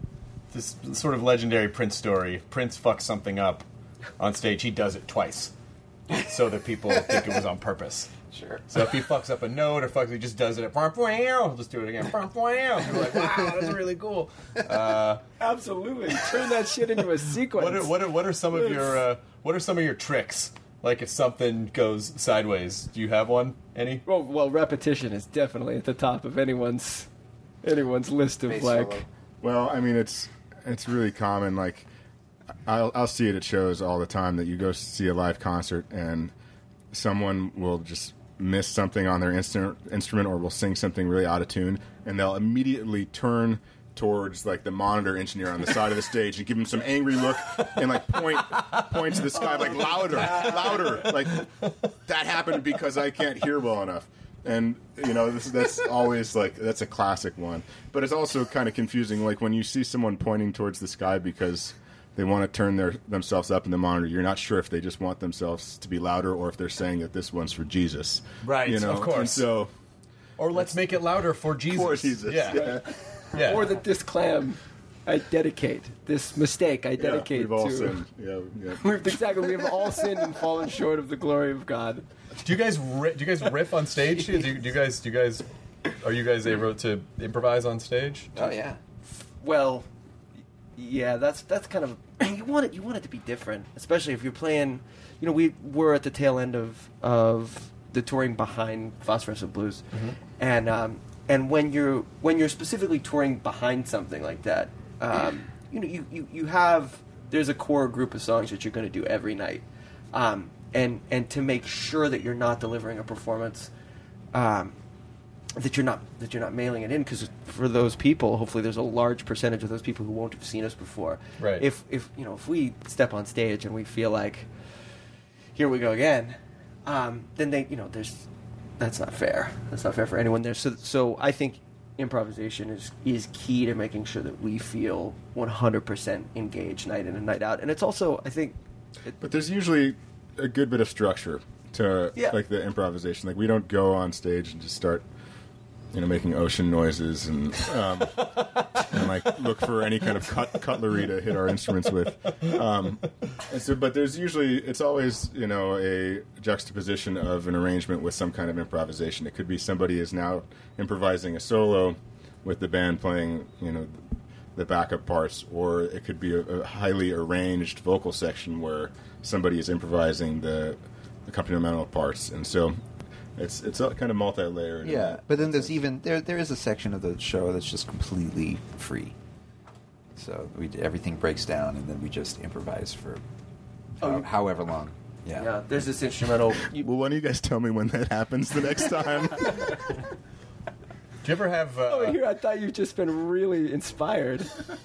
this sort of legendary Prince story, if Prince fucks something up on stage, he does it twice, so that people think it was on purpose. Sure. So if he fucks up a note or fucks, he just does it at he'll just do it again. People are like, wow, that's really cool. Uh, Absolutely, turn that shit into a sequence. what are what are what are some of your uh, what are some of your tricks? Like if something goes sideways, do you have one? Any? Well, well, repetition is definitely at the top of anyone's anyone's list of Bass like. solo. Well, I mean, it's it's really common. Like, I'll I'll see it at shows all the time that you go see a live concert and someone will just miss something on their instrument instrument or will sing something really out of tune, and they'll immediately turn towards like the monitor engineer on the side of the stage and give him some angry look and like point point to the sky like louder, louder, like that happened because I can't hear well enough. And you know, this, that's always like that's a classic one. But it's also kind of confusing, like when you see someone pointing towards the sky because they want to turn their themselves up in the monitor. You're not sure if they just want themselves to be louder or if they're saying that this one's for Jesus. Right, you know? of course. And so, Or let's make it louder for Jesus. for Jesus, Yeah. yeah. Yeah. Or the disclam. I dedicate this mistake. I dedicate we've all to. sinned. Yeah, yeah. We've, exactly. We have all sinned and fallen short of the glory of God. Do you guys ri- do you guys riff on stage? do, you, do you guys do you guys are you guys able to improvise on stage? Oh yeah. Well, yeah, that's that's kind of you want it. You want it to be different, especially if you're playing. You know, we were at the tail end of of the touring behind Phosphorescent Blues, Mhm. and um, and when you're when you're specifically touring behind something like that, um, you know, you, you, you have there's a core group of songs that you're going to do every night, um, and and to make sure that you're not delivering a performance. Um, that you're not that you're not mailing it in, because for those people, hopefully there's a large percentage of those people who won't have seen us before. Right. If if you know if we step on stage and we feel like here we go again, um, then they you know there's that's not fair. That's not fair for anyone there. So so I think improvisation is is key to making sure that we feel one hundred percent engaged night in and night out. And it's also I think. It, But there's usually a good bit of structure to Yeah. like the improvisation. Like we don't go on stage and just start, you know, making ocean noises and um, and like look for any kind of cut, cutlery to hit our instruments with. Um, and so, but there's usually it's always you know a juxtaposition of an arrangement with some kind of improvisation. It could be somebody is now improvising a solo with the band playing you know the backup parts, or it could be a, a highly arranged vocal section where somebody is improvising the accompaniment parts, and so. It's it's all kind of multi-layered. Yeah, but then there's even there there is a section of the show that's just completely free. So we everything breaks down, and then we just improvise for Oh, uh, you- however long. Yeah. Yeah, there's this instrumental. Well, why don't you guys tell me when that happens the next time? Do you ever have? Uh, Oh, here I thought you've just been really inspired.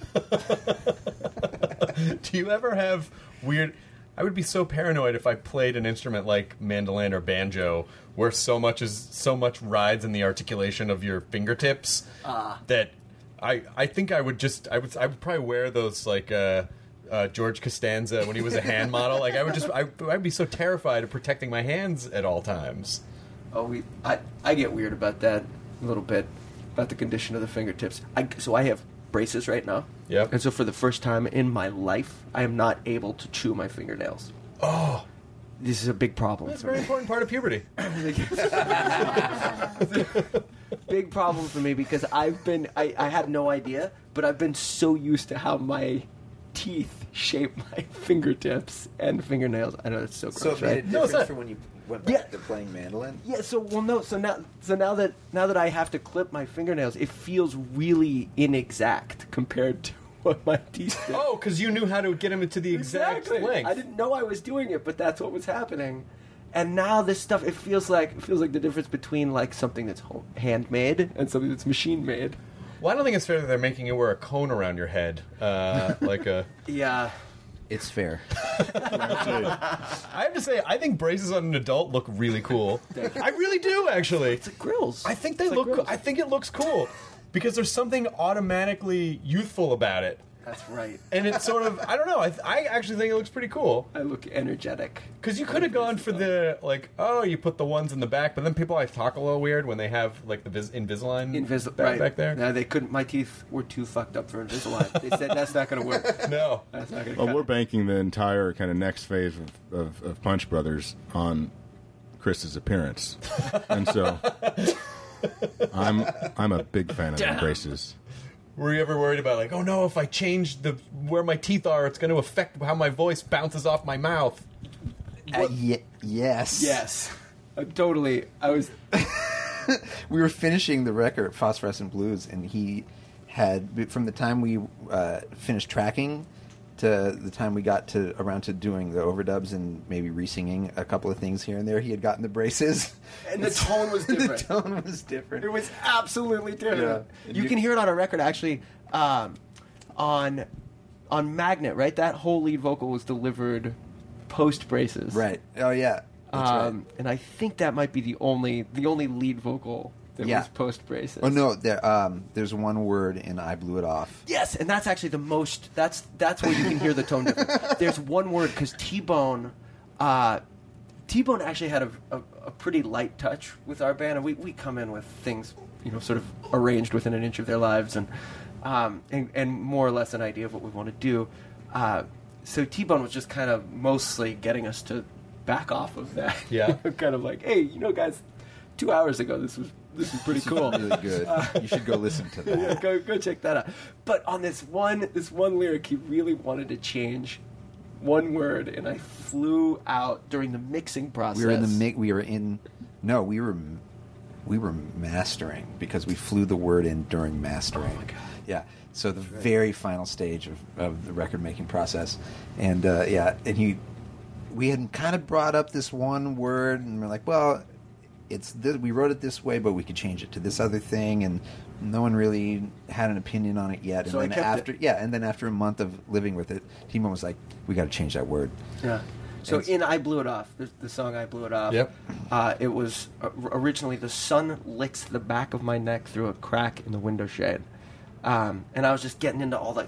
Do you ever have weird? I would be so paranoid if I played an instrument like mandolin or banjo, where so much is so much rides in the articulation of your fingertips Ah. that I I think I would just I would I would probably wear those like uh, uh, George Costanza when he was a hand model. Like I would just I I'd be so terrified of protecting my hands at all times. Oh, we I I get weird about that a little bit about the condition of the fingertips. I so I have braces right now. Yep. And so for the first time in my life, I am not able to chew my fingernails. Oh, this is a big problem. That's a for very me. important part of puberty. Big problem for me because I've been I, I had no idea, but I've been so used to how my teeth shape my fingertips and fingernails. I know it's so gross, So it made right? a difference for when you went back to playing mandolin. Yeah, so well no, so now so now that now that I have to clip my fingernails, it feels really inexact compared to what my teeth did. Oh, because you knew how to get him into the exact Exactly. length. I didn't know I was doing it, but that's what was happening. And now this stuff, it feels like it feels like the difference between like something that's home, handmade and something that's machine made. Well, I don't think it's fair that they're making you wear a cone around your head, uh, like a. Yeah. It's fair. I have to say, I think braces on an adult look really cool. I really do, actually. It's like grills. I think they It's like look. grills. I think it looks cool because there's something automatically youthful about it, That's right. and it's sort of. I don't know. I, I actually think it looks pretty cool. I look energetic. Because you could have gone for the like, oh, you put the ones in the back, but then people like talk a little weird when they have like the vis- Invisalign Invis- back, right. back there. No, they couldn't. My teeth were too fucked up for Invisalign. They said that's not going to work. No, that's not going to. Well, we're banking the entire kind of next phase of, of, of Punch Brothers on Chris's appearance, and so I'm I'm a big fan of the Damn. braces. Were you ever worried about like, oh no, if I change the where my teeth are, it's going to affect how my voice bounces off my mouth? Uh, ye- yes. Yes. Uh, totally. I was. We were finishing the record, Phosphorescent Blues, and he had, from the time we uh, finished tracking to the time we got to around to doing the overdubs and maybe re-singing a couple of things here and there, he had gotten the braces. And the tone was different. The tone was different. It was absolutely different. Yeah. You, You- can hear it on a record actually, um, on on Magnet, right? That whole lead vocal was delivered post braces, Right. Oh, yeah. That's Um, and I think that might be the only the only lead vocal that Yeah. was post braces. Oh, no, there, um, there's one word in I Blew It Off. Yes, and that's actually the most. That's that's where you can hear the tone difference. There's one word because T-Bone, uh, T-Bone actually had a, a, a pretty light touch with our band, and we, we come in with things, you know, sort of arranged within an inch of their lives, and um, and, and more or less an idea of what we want to do. Uh, so T-Bone was just kind of mostly getting us to back off of that. Yeah. Kind of like, hey, you know, guys, two hours ago this was this was pretty This is cool. really good. You should go listen to that. Yeah, go go check that out. But on this one this one lyric, he really wanted to change one word, and I flew out during the mixing process. We were in the mi- we were in no, we were we were mastering because we flew the word in during mastering. Oh my god. Yeah. So the very final stage of, of the record making process. And uh, yeah, and he we had kind of brought up this one word, and we're like, well, it's this, we wrote it this way, but we could change it to this other thing, and no one really had an opinion on it yet. And So I then kept after it. yeah, and then after a month of living with it, Timo was like, we got to change that word. Yeah. So And- in I Blew It Off, the, the song I Blew It Off, Yep. uh, it was uh, originally the sun licks the back of my neck through a crack in the window shade. Um, and I was just getting into all the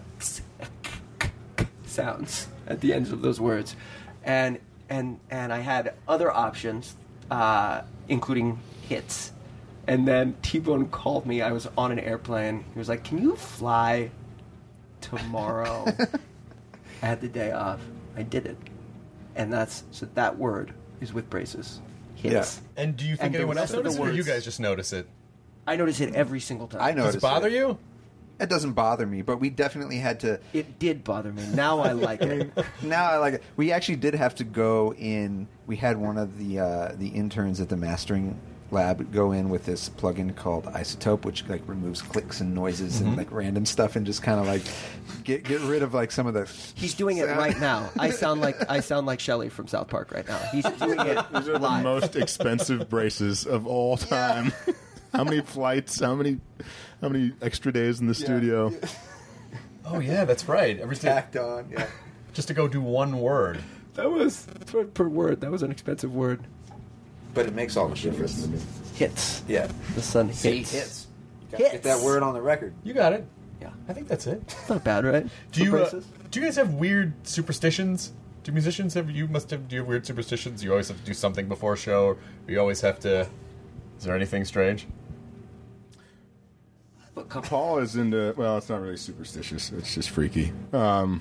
sounds at the ends of those words. And and and I had other options, uh, including hits. And then T-Bone called me. I was on an airplane. He was like, can you fly tomorrow? I had the day off. I did it. And that's so that word is with braces. Hits. And do you think And the anyone else rest of the notices it, or you words- guys just notice it? I notice it every single time. I noticed Does it bother it. you? It doesn't bother me, but we definitely had to. It did bother me. Now I like it. Now I like it. We actually did have to go in. We had one of the uh, the interns at the mastering lab go in with this plugin called Isotope, which like removes clicks and noises Mhm. and like random stuff, and just kind of like get get rid of like some of the. He's doing it right now. I sound like I sound like Shelley from South Park right now. He's doing it These are live. the most expensive braces of all time. How many flights? How many? How many extra days in the studio? Oh yeah, that's right. Every Tacked on, yeah. Just to go do one word. That was per, per word. That was an expensive word. But it makes all the difference. Hits. Yeah. The sun hits. See, hits. You gotta get that word on the record. You got it. Yeah. I think that's it. It's not bad, right? Do For you uh, braces? do you guys have weird superstitions? Do musicians have you must have do you have weird superstitions? You always have to do something before a show, or you always have to. Is there anything strange? Paul is into. Well, it's not really superstitious. It's just freaky. Um,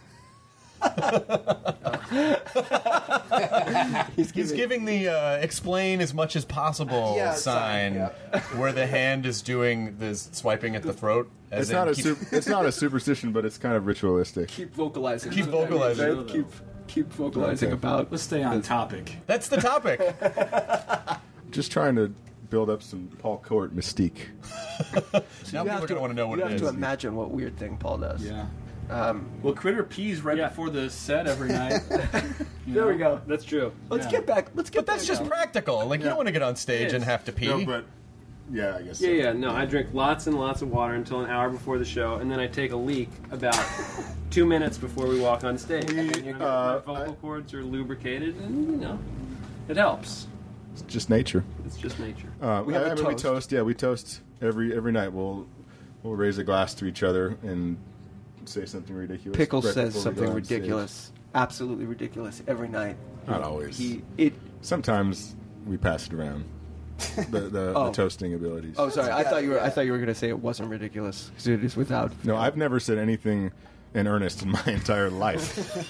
He's giving, He's giving the uh, explain as much as possible Yeah, sign, sign, where the hand is doing this swiping at the throat. As it's in not a keep- su- it's not a superstition, but it's kind of ritualistic. Keep vocalizing. Keep vocalizing. Right? Keep keep vocalizing Okay. about. Let's stay on topic. That's the topic. Just trying to build up some Paul Court mystique. Now people are gonna want to know what you it have is. to imagine what weird thing Paul does. Yeah. Um, Well, Critter pees right before the set every night. You There know? we go. That's true. Let's Yeah. get back. Let's get. But that's back just on. practical. Like you don't want to get on stage It and is. have to pee. No, but yeah, I guess. Yeah, so. yeah. No, I drink lots and lots of water until an hour before the show, and then I take a leak about two minutes before we walk on stage. And, you know, uh, my vocal cords are lubricated, and you know, it helps. It's just nature. It's just nature. Uh, We have I, a I mean, we toast. toast. Yeah, we toast every every night. We'll we'll raise a glass to each other and say something ridiculous. Pickle right says before we something go on stage. ridiculous, absolutely ridiculous every night. Not always. He it. Sometimes we pass it around. The the, Oh. the toasting abilities. Oh, sorry. I thought you were. I thought you were going to say it wasn't ridiculous because it is without. No, I've never said anything in earnest in my entire life.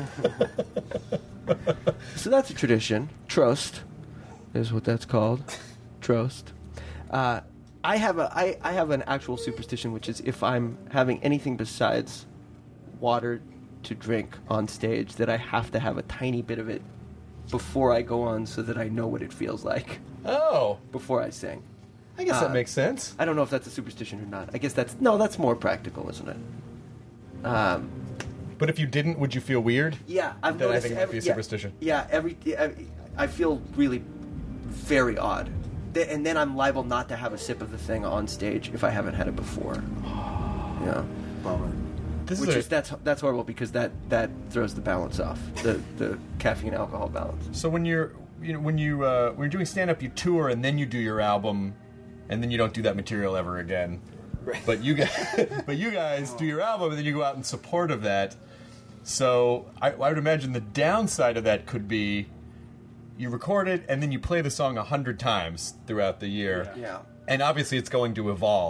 So that's a tradition. Trost is what that's called. Trost. Uh, I have a I, I have an actual superstition, which is if I'm having anything besides water to drink on stage, that I have to have a tiny bit of it before I go on, so that I know what it feels like Oh, before I sing. I guess Uh, that makes sense. I don't know if that's a superstition or not. I guess that's no, that's more practical, isn't it? Um, But if you didn't, would you feel weird? Yeah, I've Then I noticed think it might every, be a yeah, superstition. Yeah, every I, I feel really very odd, Th- and then I'm liable not to have a sip of the thing on stage if I haven't had it before. Yeah, Bummer. This which is, a, is that's that's horrible because that that throws the balance off, the the caffeine alcohol balance. so when you're you know when you uh, when you're doing stand up, you tour and then you do your album, and then you don't do that material ever again. But you guys, but you guys do your album and then you go out in support of that. So I, I would imagine the downside of that could be you record it and then you play the song a hundred times throughout the year. Yeah. And obviously it's going to evolve.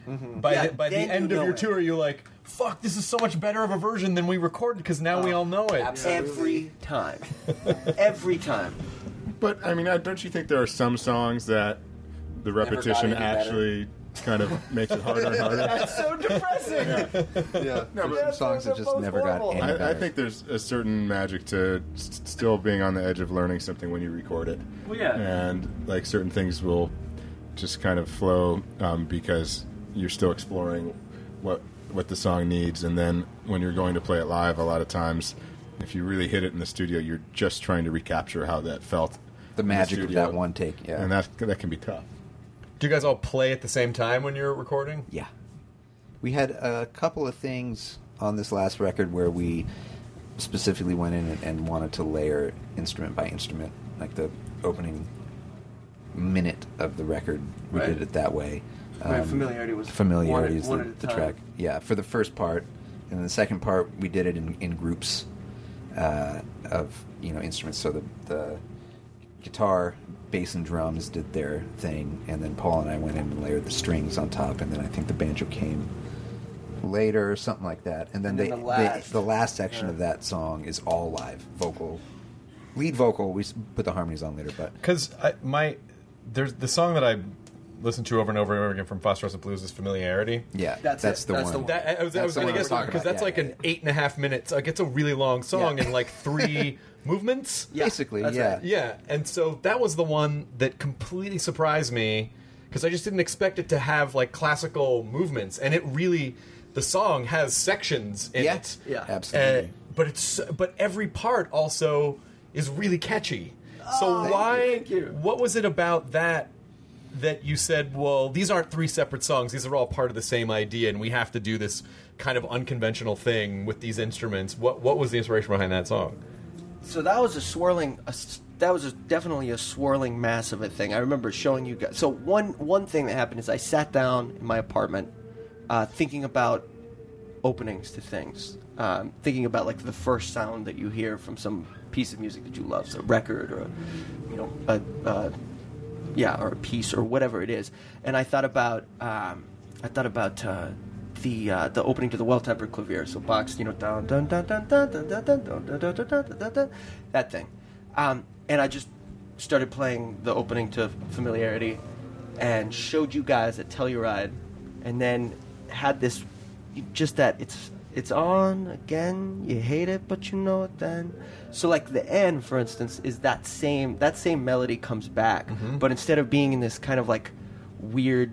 Mhm. By Yeah, the, by the then end you of know your it. tour, you're like, "Fuck, this is so much better of a version than we recorded because now we all know it." Every time. Every time. But I mean, uh, don't you think there are some songs that the Never got repetition any better. actually kind of makes it harder and harder? That's so depressing. Yeah, No, but some songs that just never got any I, I better. think there's a certain magic to s- still being on the edge of learning something when you record it. Well, yeah. And like certain things will just kind of flow um, because you're still exploring what what the song needs, and then when you're going to play it live, a lot of times, if you really hit it in the studio, you're just trying to recapture how that felt. The in magic of studio. that one take, yeah. and that that can be tough. Do you guys all play at the same time when you're recording? Yeah. We had a couple of things on this last record where we specifically went in and, and wanted to layer instrument by instrument, like the opening minute of the record. We Right. did it that way. Right, Familiarity was familiarity one- is one the, at a the time. track. Yeah, for the first part, and then the second part we did it in, in groups uh, of you know instruments. So the the guitar, bass, and drums did their thing, and then Paul and I went in and layered the strings on top, and then I think the banjo came later or something like that. And then, And then they, the last. they- the last section Yeah. of that song is all live vocal, lead vocal. We s- put the harmonies on later, but Because my there's the song that I listen to over and over and over again from Phosphorescent Blues is Familiarity. Yeah, That's that's it. the that's one. The That, I was, I That's was the going to one guess we're talking because about. that's Yeah, like yeah, an eight and a half minutes. Like it's a really long song Yeah. in like three movements. Yeah, basically, that's yeah. right. Yeah, and so that was the one that completely surprised me because I just didn't expect it to have like classical movements, and it really the song has sections in Yeah. it. Yeah. Absolutely. Uh, but it's but every part also is really catchy. So Oh, thank why? you, thank you. What was it about that that you said? Well, these aren't three separate songs. These are all part of the same idea, and we have to do this kind of unconventional thing with these instruments. What What was the inspiration behind that song? So that was a swirling. A, s- that was a, definitely a swirling mass of a thing. I remember showing you guys. So one one thing that happened is I sat down in my apartment, uh, thinking about openings to things, um, thinking about like the first sound that you hear from some piece of music that you love, so a record or a, you know a. a yeah, or a piece or whatever it is, and I thought about um, I thought about uh, the uh, the opening to the Well-Tempered Clavier. So Bach's, you know, dun dun dun dun dun dun dun dun dun dun dun dun dun dun dun, that thing, um, and I just started playing the opening to Familiarity, and showed you guys at Telluride, and then had this just that it's it's on again. You hate it, but you know it then. So like the end, for instance, is that same that same melody comes back, Mhm. but instead of being in this kind of like weird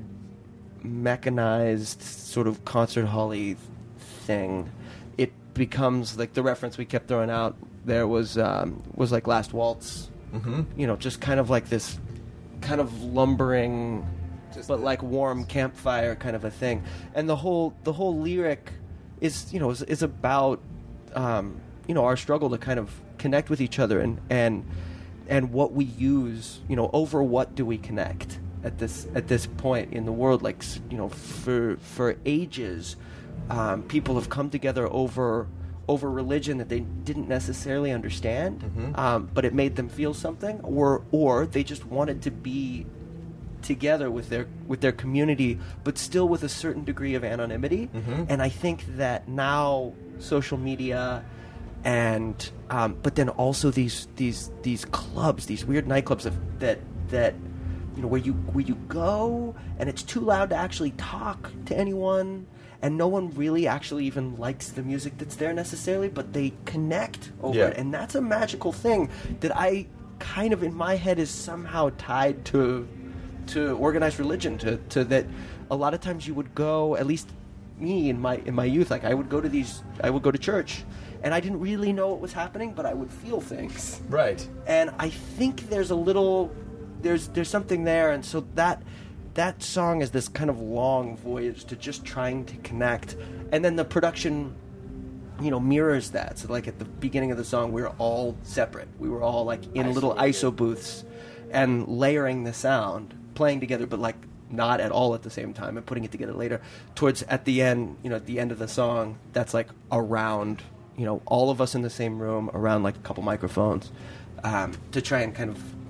mechanized sort of concert hall-y thing, it becomes like the reference we kept throwing out there was um, was like Last Waltz. Mhm. You know, just kind of like this kind of lumbering but like warm campfire kind of a thing. And the whole the whole lyric is, you know, is, is about um, you know, our struggle to kind of connect with each other and and and what we use, you know, over what do we connect at this at this point in the world. Like, s- you know, for for ages, um, people have come together over over religion that they didn't necessarily understand, Mhm. um, but it made them feel something, or or they just wanted to be together with their with their community, but still with a certain degree of anonymity. Mhm. And I think that now social media and um, but then also these these these clubs, these weird nightclubs of, that that you know where you where you go and it's too loud to actually talk to anyone, and no one really actually even likes the music that's there necessarily, but they connect over Yeah. it, and that's a magical thing that I kind of in my head is somehow tied to to organized religion, to, to that a lot of times you would go, at least me in my in my youth, like I would go to these I would go to church and I didn't really know what was happening, but I would feel things. Right. And I think there's a little there's there's something there, and so that that song is this kind of long voyage to just trying to connect. And then the production, you know, mirrors that. So like at the beginning of the song we were all separate. We were all like in little I S O booths and layering the sound, playing together, but like not at all at the same time, and putting it together later. Towards at the end, you know, at the end of the song, that's like around, you know, all of us in the same room, around like a couple microphones, um, to try and kind of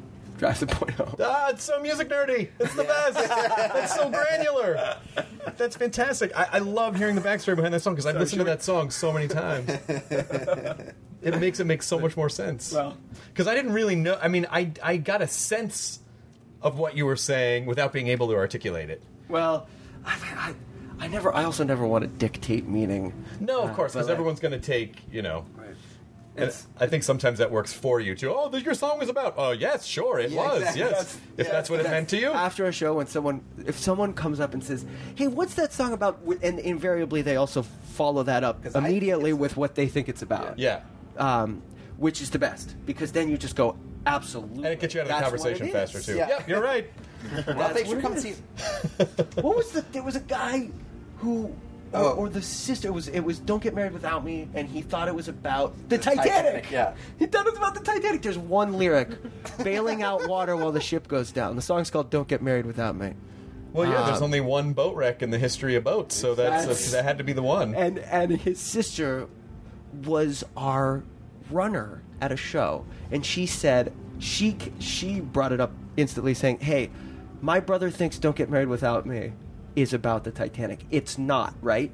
Drive the point home. Ah, it's so music nerdy. It's the best. It's so granular. That's fantastic. I, I love hearing the backstory behind that song because I've listened to that song so many times. It makes it make so much more sense. Well, because I didn't really know. I mean, I I got a sense of what you were saying without being able to articulate it. Well, I, I, I never. I also never want to dictate meaning. No, of Uh, course, because but, like, everyone's going to take, you know. Right. And It's- I think sometimes that works for you too. Oh, your song was about. Oh, yes, sure, it Yeah, was. exactly. Yes, That's- if that's what it meant to you. After a show, when someone, if someone comes up and says, "Hey, what's that song about?" and invariably they also follow that up immediately with what they think it's about. Yeah. Um, which is the best because then you just go absolutely. And it gets you out of the That's conversation what it faster is. too. Yeah. Yep, you're right. Well, thanks for what coming it to is. see. What was the? There was a guy who. Or, Oh. or the sister it was it was Don't Get Married Without Me, and he thought it was about the, The Titanic. Titanic, yeah. He thought it was about the Titanic. There's one lyric, bailing out water while the ship goes down. The song's called "Don't Get Married Without Me." Well, yeah, there's Um, only one boat wreck in the history of boats, so that's, That's- that had to be the one. And and his sister was our runner at a show, and she said she she brought it up instantly, saying, "Hey, my brother thinks Don't Get Married Without Me is about the Titanic. It's not, right?"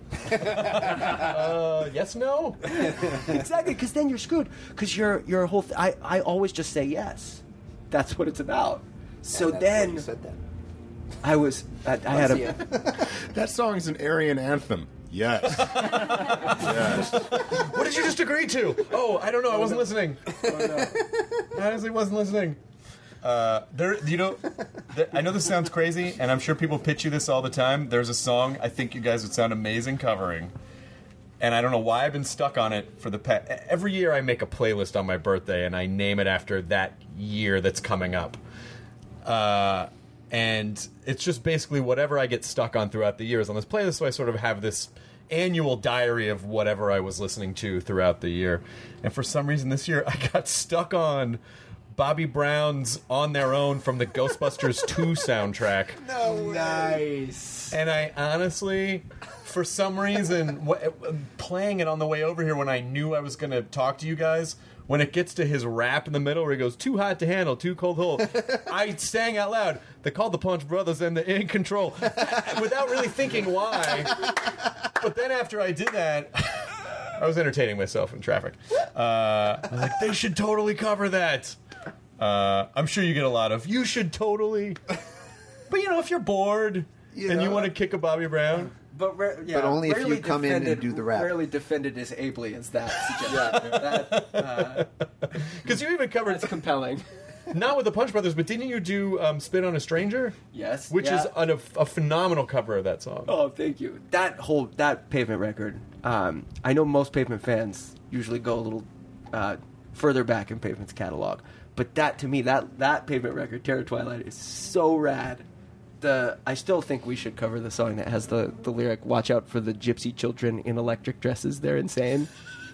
uh, yes, no. Exactly, because then you're screwed. Because your your whole th- I I always just say yes. That's what it's about. So And that's then why you said that. I was I, I had a That song is an Aryan anthem. Yes. yes. What did you just agree to? Oh, I don't know. I wasn't listening. I honestly wasn't listening. Uh, there, you know, th- I know this sounds crazy, and I'm sure people pitch you this all the time. There's a song I think you guys would sound amazing covering, and I don't know why I've been stuck on it for the past. Every year I make a playlist on my birthday, and I name it after that year that's coming up. Uh, and it's just basically whatever I get stuck on throughout the years on this playlist. So I sort of have this annual diary of whatever I was listening to throughout the year. And for some reason this year I got stuck on Bobby Brown's On Their Own from the Ghostbusters two soundtrack. No way. nice. And I honestly, for some reason, wh- playing it on the way over here when I knew I was going to talk to you guys, when it gets to his rap in the middle where he goes, too hot to handle, too cold to hold, I sang out loud, they called the Punch Brothers and they're in control, without really thinking why. But then after I did that, I was entertaining myself in traffic. Uh, I was like, they should totally cover that. Uh, I'm sure you get a lot of, you should totally. But, you know, if you're bored and you want to kick a Bobby Brown. But, ra- yeah, But only if rarely you come in and defended- do the rap. Rarely defended as ably as that suggestion. Because you even covered. That's compelling. Not with the Punch Brothers, but didn't you do um, Spit on a Stranger? Yes. Which yeah. is an, a, a phenomenal cover of that song. Oh, thank you. That whole that Pavement record. Um, I know most Pavement fans usually go a little uh, further back in Pavement's catalog, but that to me, that that Pavement record, Terror Twilight, is so rad. The I still think we should cover the song that has the the lyric "Watch out for the gypsy children in electric dresses. They're insane."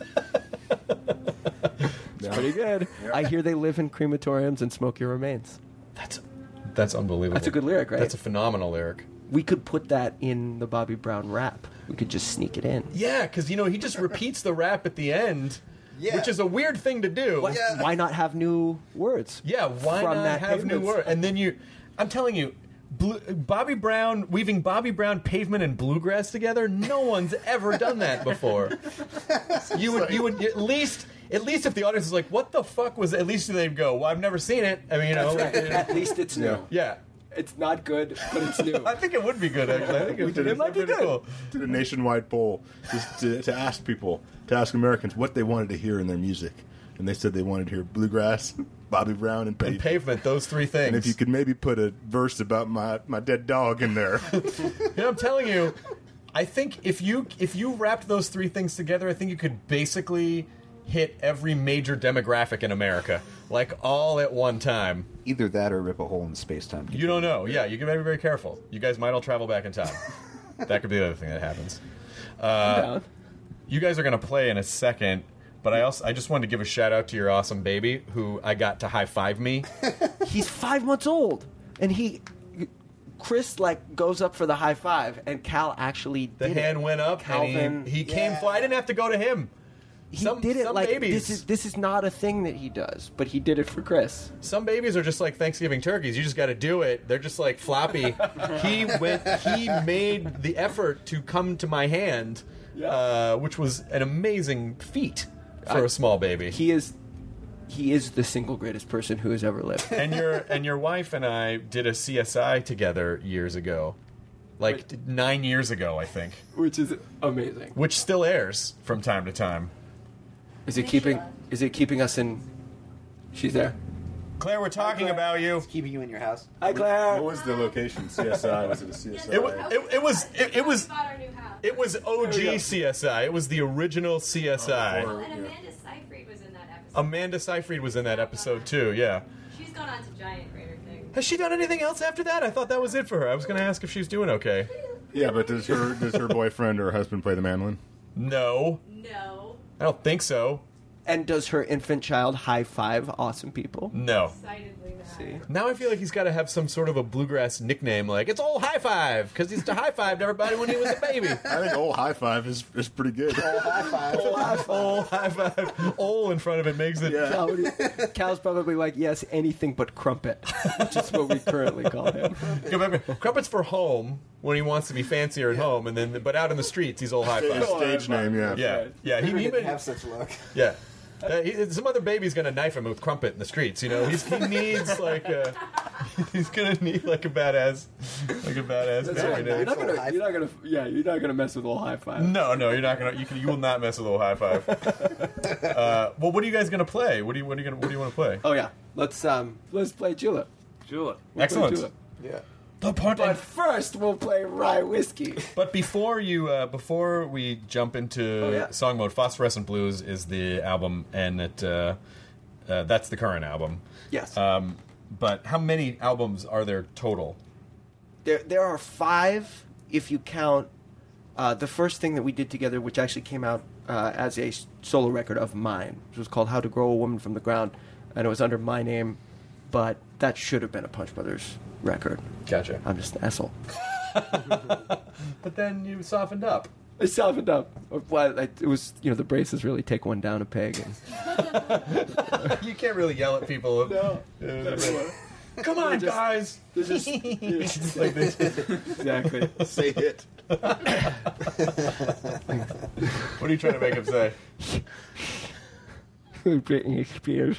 It's pretty good. I hear they live in crematoriums and smoke your remains. That's that's unbelievable. That's a good lyric, right? That's a phenomenal lyric. We could put that in the Bobby Brown rap. We could just sneak it in. Yeah, because you know he just repeats the rap at the end, Yeah. which is a weird thing to do. Why, why not have new words? Yeah, why from not that have new Pavement words? And then you, I'm telling you, Blue, Bobby Brown weaving Bobby Brown pavement and bluegrass together. No one's ever done that before. You would, you would at least. At least if the audience is like, "What the fuck was?" At least they'd go, "Well, I've never seen it." I mean, you know, That's right. At least it's new. yeah. It's not good, but it's new. I think it would be good. Actually, I think it, We did it it. might be Pretty good. cool. Did a nationwide poll just to, to ask people, to ask Americans what they wanted to hear in their music, and they said they wanted to hear bluegrass, Bobby Brown, and pavement. And pavement, those three things. And if you could maybe put a verse about my, my dead dog in there. You know, I'm telling you, I think if you if you wrapped those three things together, I think you could basically hit every major demographic in America, like all at one time. Either that or rip a hole in space-time. You don't know. Yeah, you gotta be very careful. You guys might all travel back in time. That could be the other thing that happens. Uh, you guys are gonna play in a second, but I also I just wanted to give a shout out to your awesome baby, who I got to high five me. He's five months old, and he, Chris, like goes up for the high five, and Cal actually The did hand it. went up, Calvin, and he, he came fly. I didn't have to go to him. he some, did it some like babies, this is this is not a thing that he does, but he did it for Chris. Some babies are just like Thanksgiving turkeys. You just got to do it. They're just like floppy. he went. He made the effort to come to my hand, uh, which was an amazing feat for I- a small baby. He is he is the single greatest person who has ever lived. and your and your wife and I did a C S I together years ago, like nine years ago, I think, Which is amazing. which still airs from time to time. Is it keeping is it keeping us in She's there. Claire, we're talking about you. Keeping you in your house. Hi, Claire. What was the location? C S I? Was it a C S I? It, wa- it, it was it, it was it was O G C S I. It was the original C S I. Oh, and Amanda Seyfried was in that episode. Amanda Seyfried was in that episode too. Yeah. She's gone on to Giant Raider thing. Has she done anything else after that? I thought that was it for her. I was going to ask if she's doing okay. Yeah, but does her does her boyfriend or husband play the mandolin? No. No. I don't think so. And does her infant child high five awesome people? No. Excitedly not. See? Now I feel like he's got to have some sort of a bluegrass nickname, like it's old high five, because he's to high fived everybody when he was a baby. I think old high five is, is pretty good. Old high five. Old high five. Old high five. Old in front of it makes it. Yeah. Cal, Cal's probably like, yes, anything but crumpet, which is what we currently call him. Crumpet's for home when he wants to be fancier at home, and then but out in the streets he's old high His five. stage name, yeah. Yeah, yeah. He, He he didn't been, have such luck. yeah. Uh, he, some other baby's gonna knife him with Crumpet in the streets. You know, he's, he needs like a, he's gonna need like a badass, like a badass That's baby right. name. You're not gonna, you're not gonna, yeah, you're not gonna mess with old high five. No, no, you're not gonna. You can. You will not mess with old high five. Uh, well, what are you guys gonna play? What do you? What are you gonna? What do you want to play? Oh yeah, let's um, let's play Julep. Julep. We'll Excellent. Play Julep. Yeah. The part. But first, we'll play Rye Whiskey. But before you, uh, before we jump into Oh, yeah. song mode, Phosphorescent Blues is the album, and it uh, uh, that's the current album. Yes. Um, but how many albums are there total? There, there are five if you count uh, the first thing that we did together, which actually came out uh, as a s- solo record of mine, which was called "How to Grow a Woman from the Ground," and it was under my name, but that should have been a Punch Brothers record. Gotcha. I'm just an asshole. But then you softened up. I softened up. Well, I, it was, you know, the braces really take one down a peg. And You can't really yell at people. No. Come on, They're just- guys. they're just- Like this. Exactly. Say it. What are you trying to make him say? Britney Spears.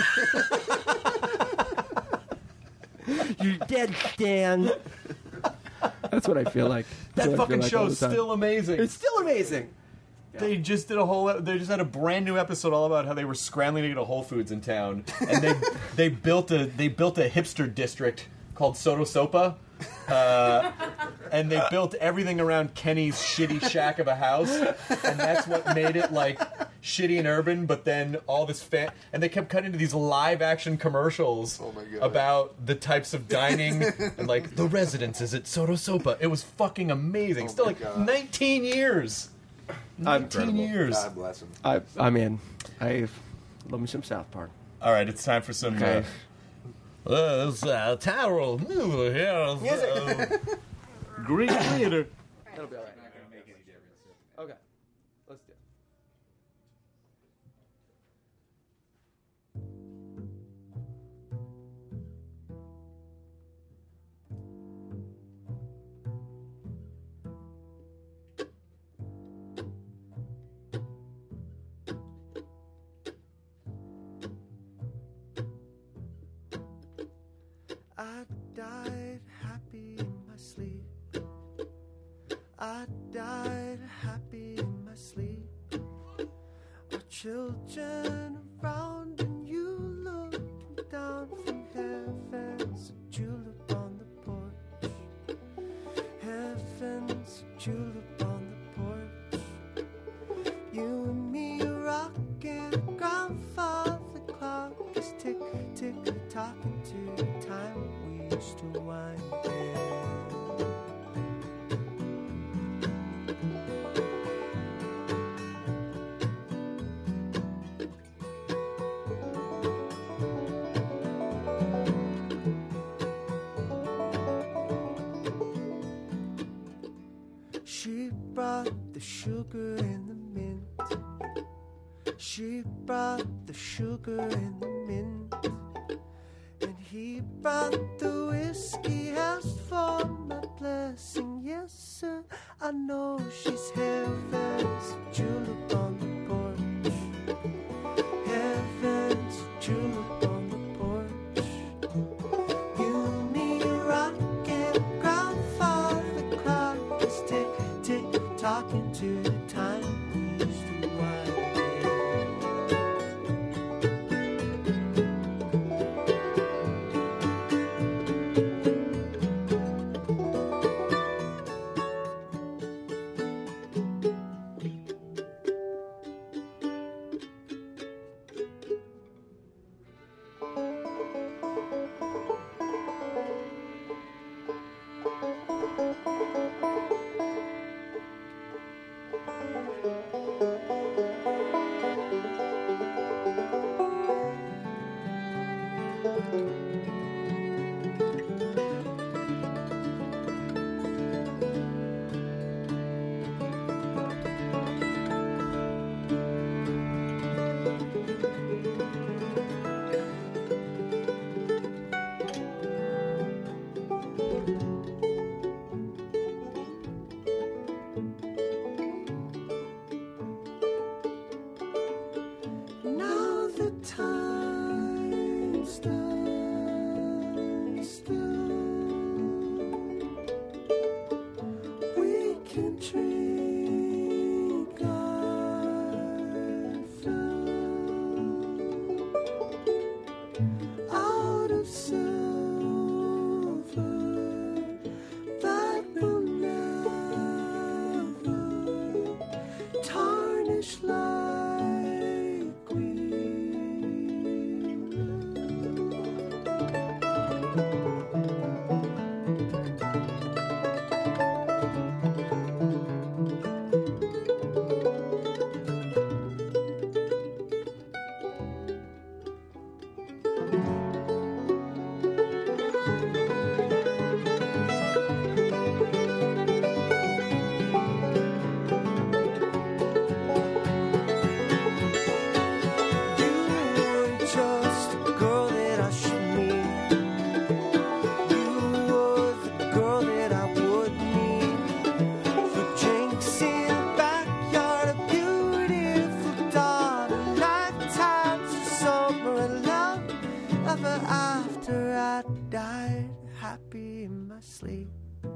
You're dead, Stan. That's what I feel like. That's That what I feel fucking like all show's the time. still amazing. It's still amazing. They just did a whole. They just had a brand new episode all about how they were scrambling to get a Whole Foods in town, and they they built a they built a hipster district called Soto Sopa, uh, and they built everything around Kenny's shitty shack of a house, and that's what made it like shitty and urban. But then all this fan, and they kept cutting to these live action commercials Oh my God. about the types of dining and like the residences at Soto Sopa. It was fucking amazing. Oh Still my like God. nineteen years. nineteen years. God bless him. I, I'm in. I love me some South Park. All right, it's time for some. Okay. Uh, uh, it's, uh, Tyrell Miller here. Uh, Greek theater. That'll be all right. Okay. Let's do it. I died happy in my sleep. I died happy in my sleep. Our children around and you looking down from heaven's a julep on the porch. Heaven's a julep on the porch. You and me rocking, grandfather clock is tick tick talking to the time we used to wind in. She brought the sugar and the mint. She brought the sugar and the mint, and he brought the whiskey. Asked for my blessing, yes sir. I know she's heaven's julep on the porch. Heaven's julep on the porch. You need a rocket, grandfather clock is tick tick talking to the time we used to wind now the time stands still. We can drink our fill out of silver that will never tarnish like we weren't just a girl that I should meet. You were the girl that I would need for drinks in the backyard, a beautiful daughter, lifetimes of summer and love. Ever after I died happy in my sleep.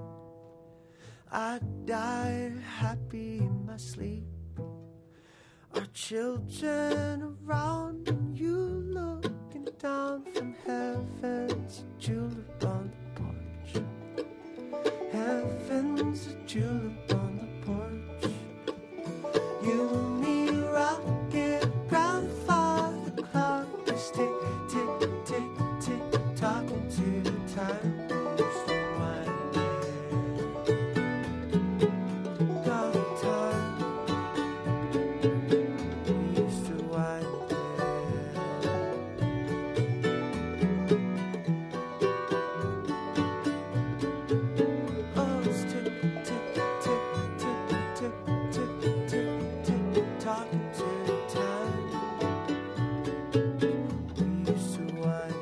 I died happy in my sleep. Our children around and you looking down from heaven's julep on the porch. Heaven's a julep on the porch. You and me rocket, grandfather clock is tick tick tick tick talking to the time. Used to wind it. All the time. We used to wind it. Oh, it's tick tick tick tick tick tick tick tick talking to the time. We used to wind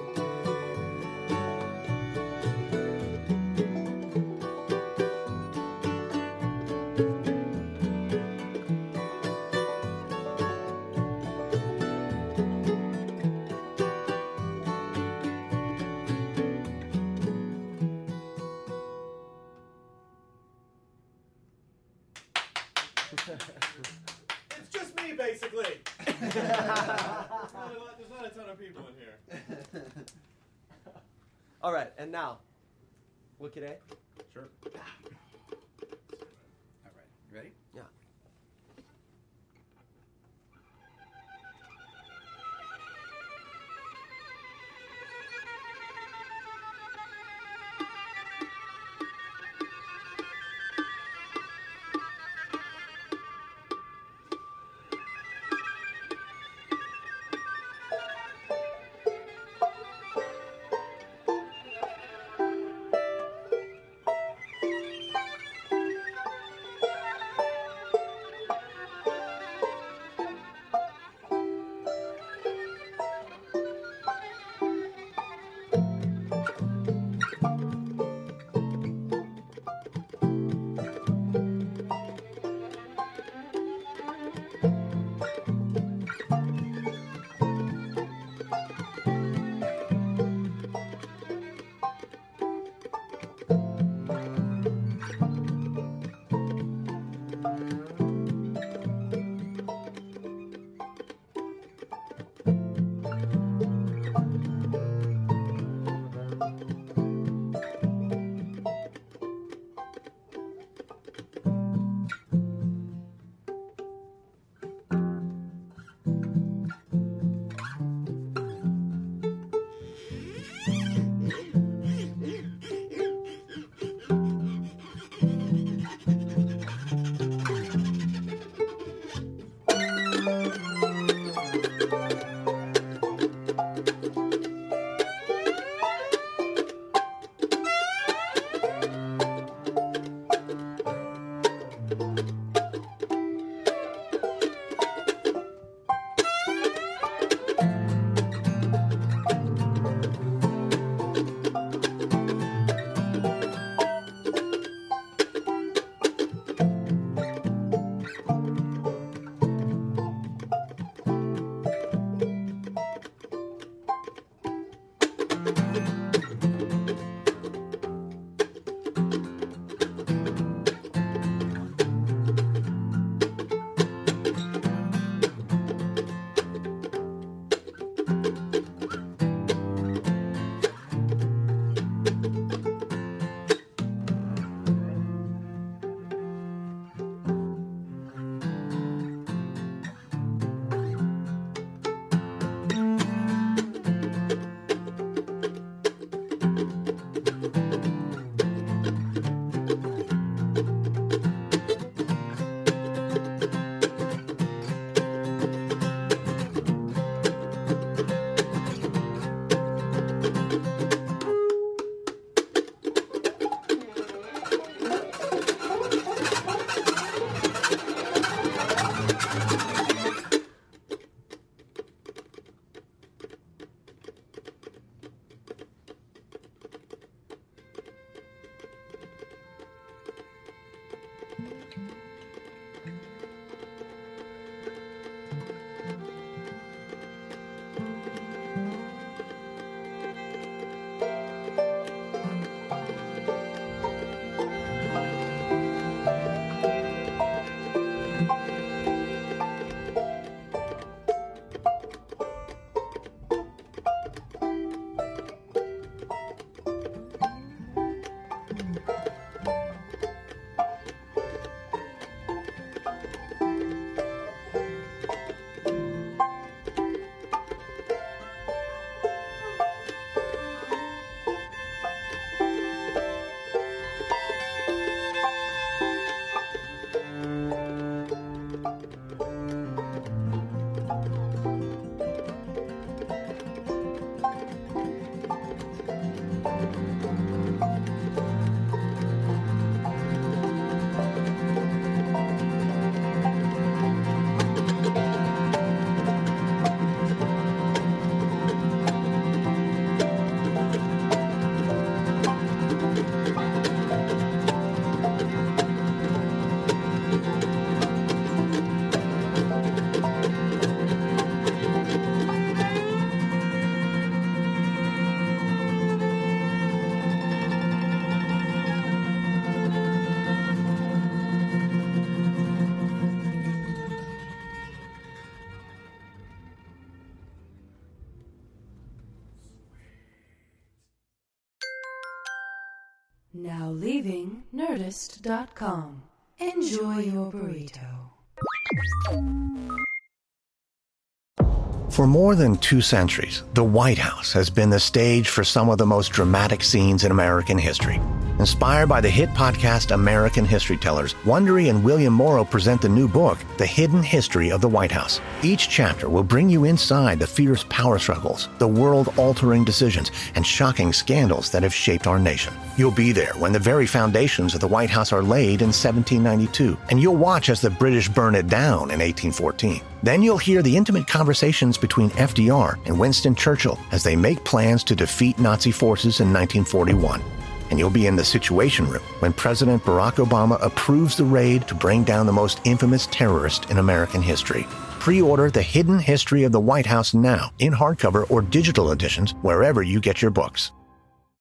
It's just me, basically. There's not a lot- there's not a ton of people in here. All right, and now, look at A. Sure. All right. You ready? Yeah. Now leaving Nerdist dot com. Enjoy your burrito. For more than two centuries, the White House has been the stage for some of the most dramatic scenes in American history. Inspired by the hit podcast American History Tellers, Wondery and William Morrow present the new book, The Hidden History of the White House. Each chapter will bring you inside the fierce power struggles, the world-altering decisions, and shocking scandals that have shaped our nation. You'll be there when the very foundations of the White House are laid in seventeen ninety-two, and you'll watch as the British burn it down in eighteen fourteen. Then you'll hear the intimate conversations between F D R and Winston Churchill as they make plans to defeat Nazi forces in nineteen forty-one. And you'll be in the Situation Room when President Barack Obama approves the raid to bring down the most infamous terrorist in American history. Pre-order The Hidden History of the White House now in hardcover or digital editions wherever you get your books.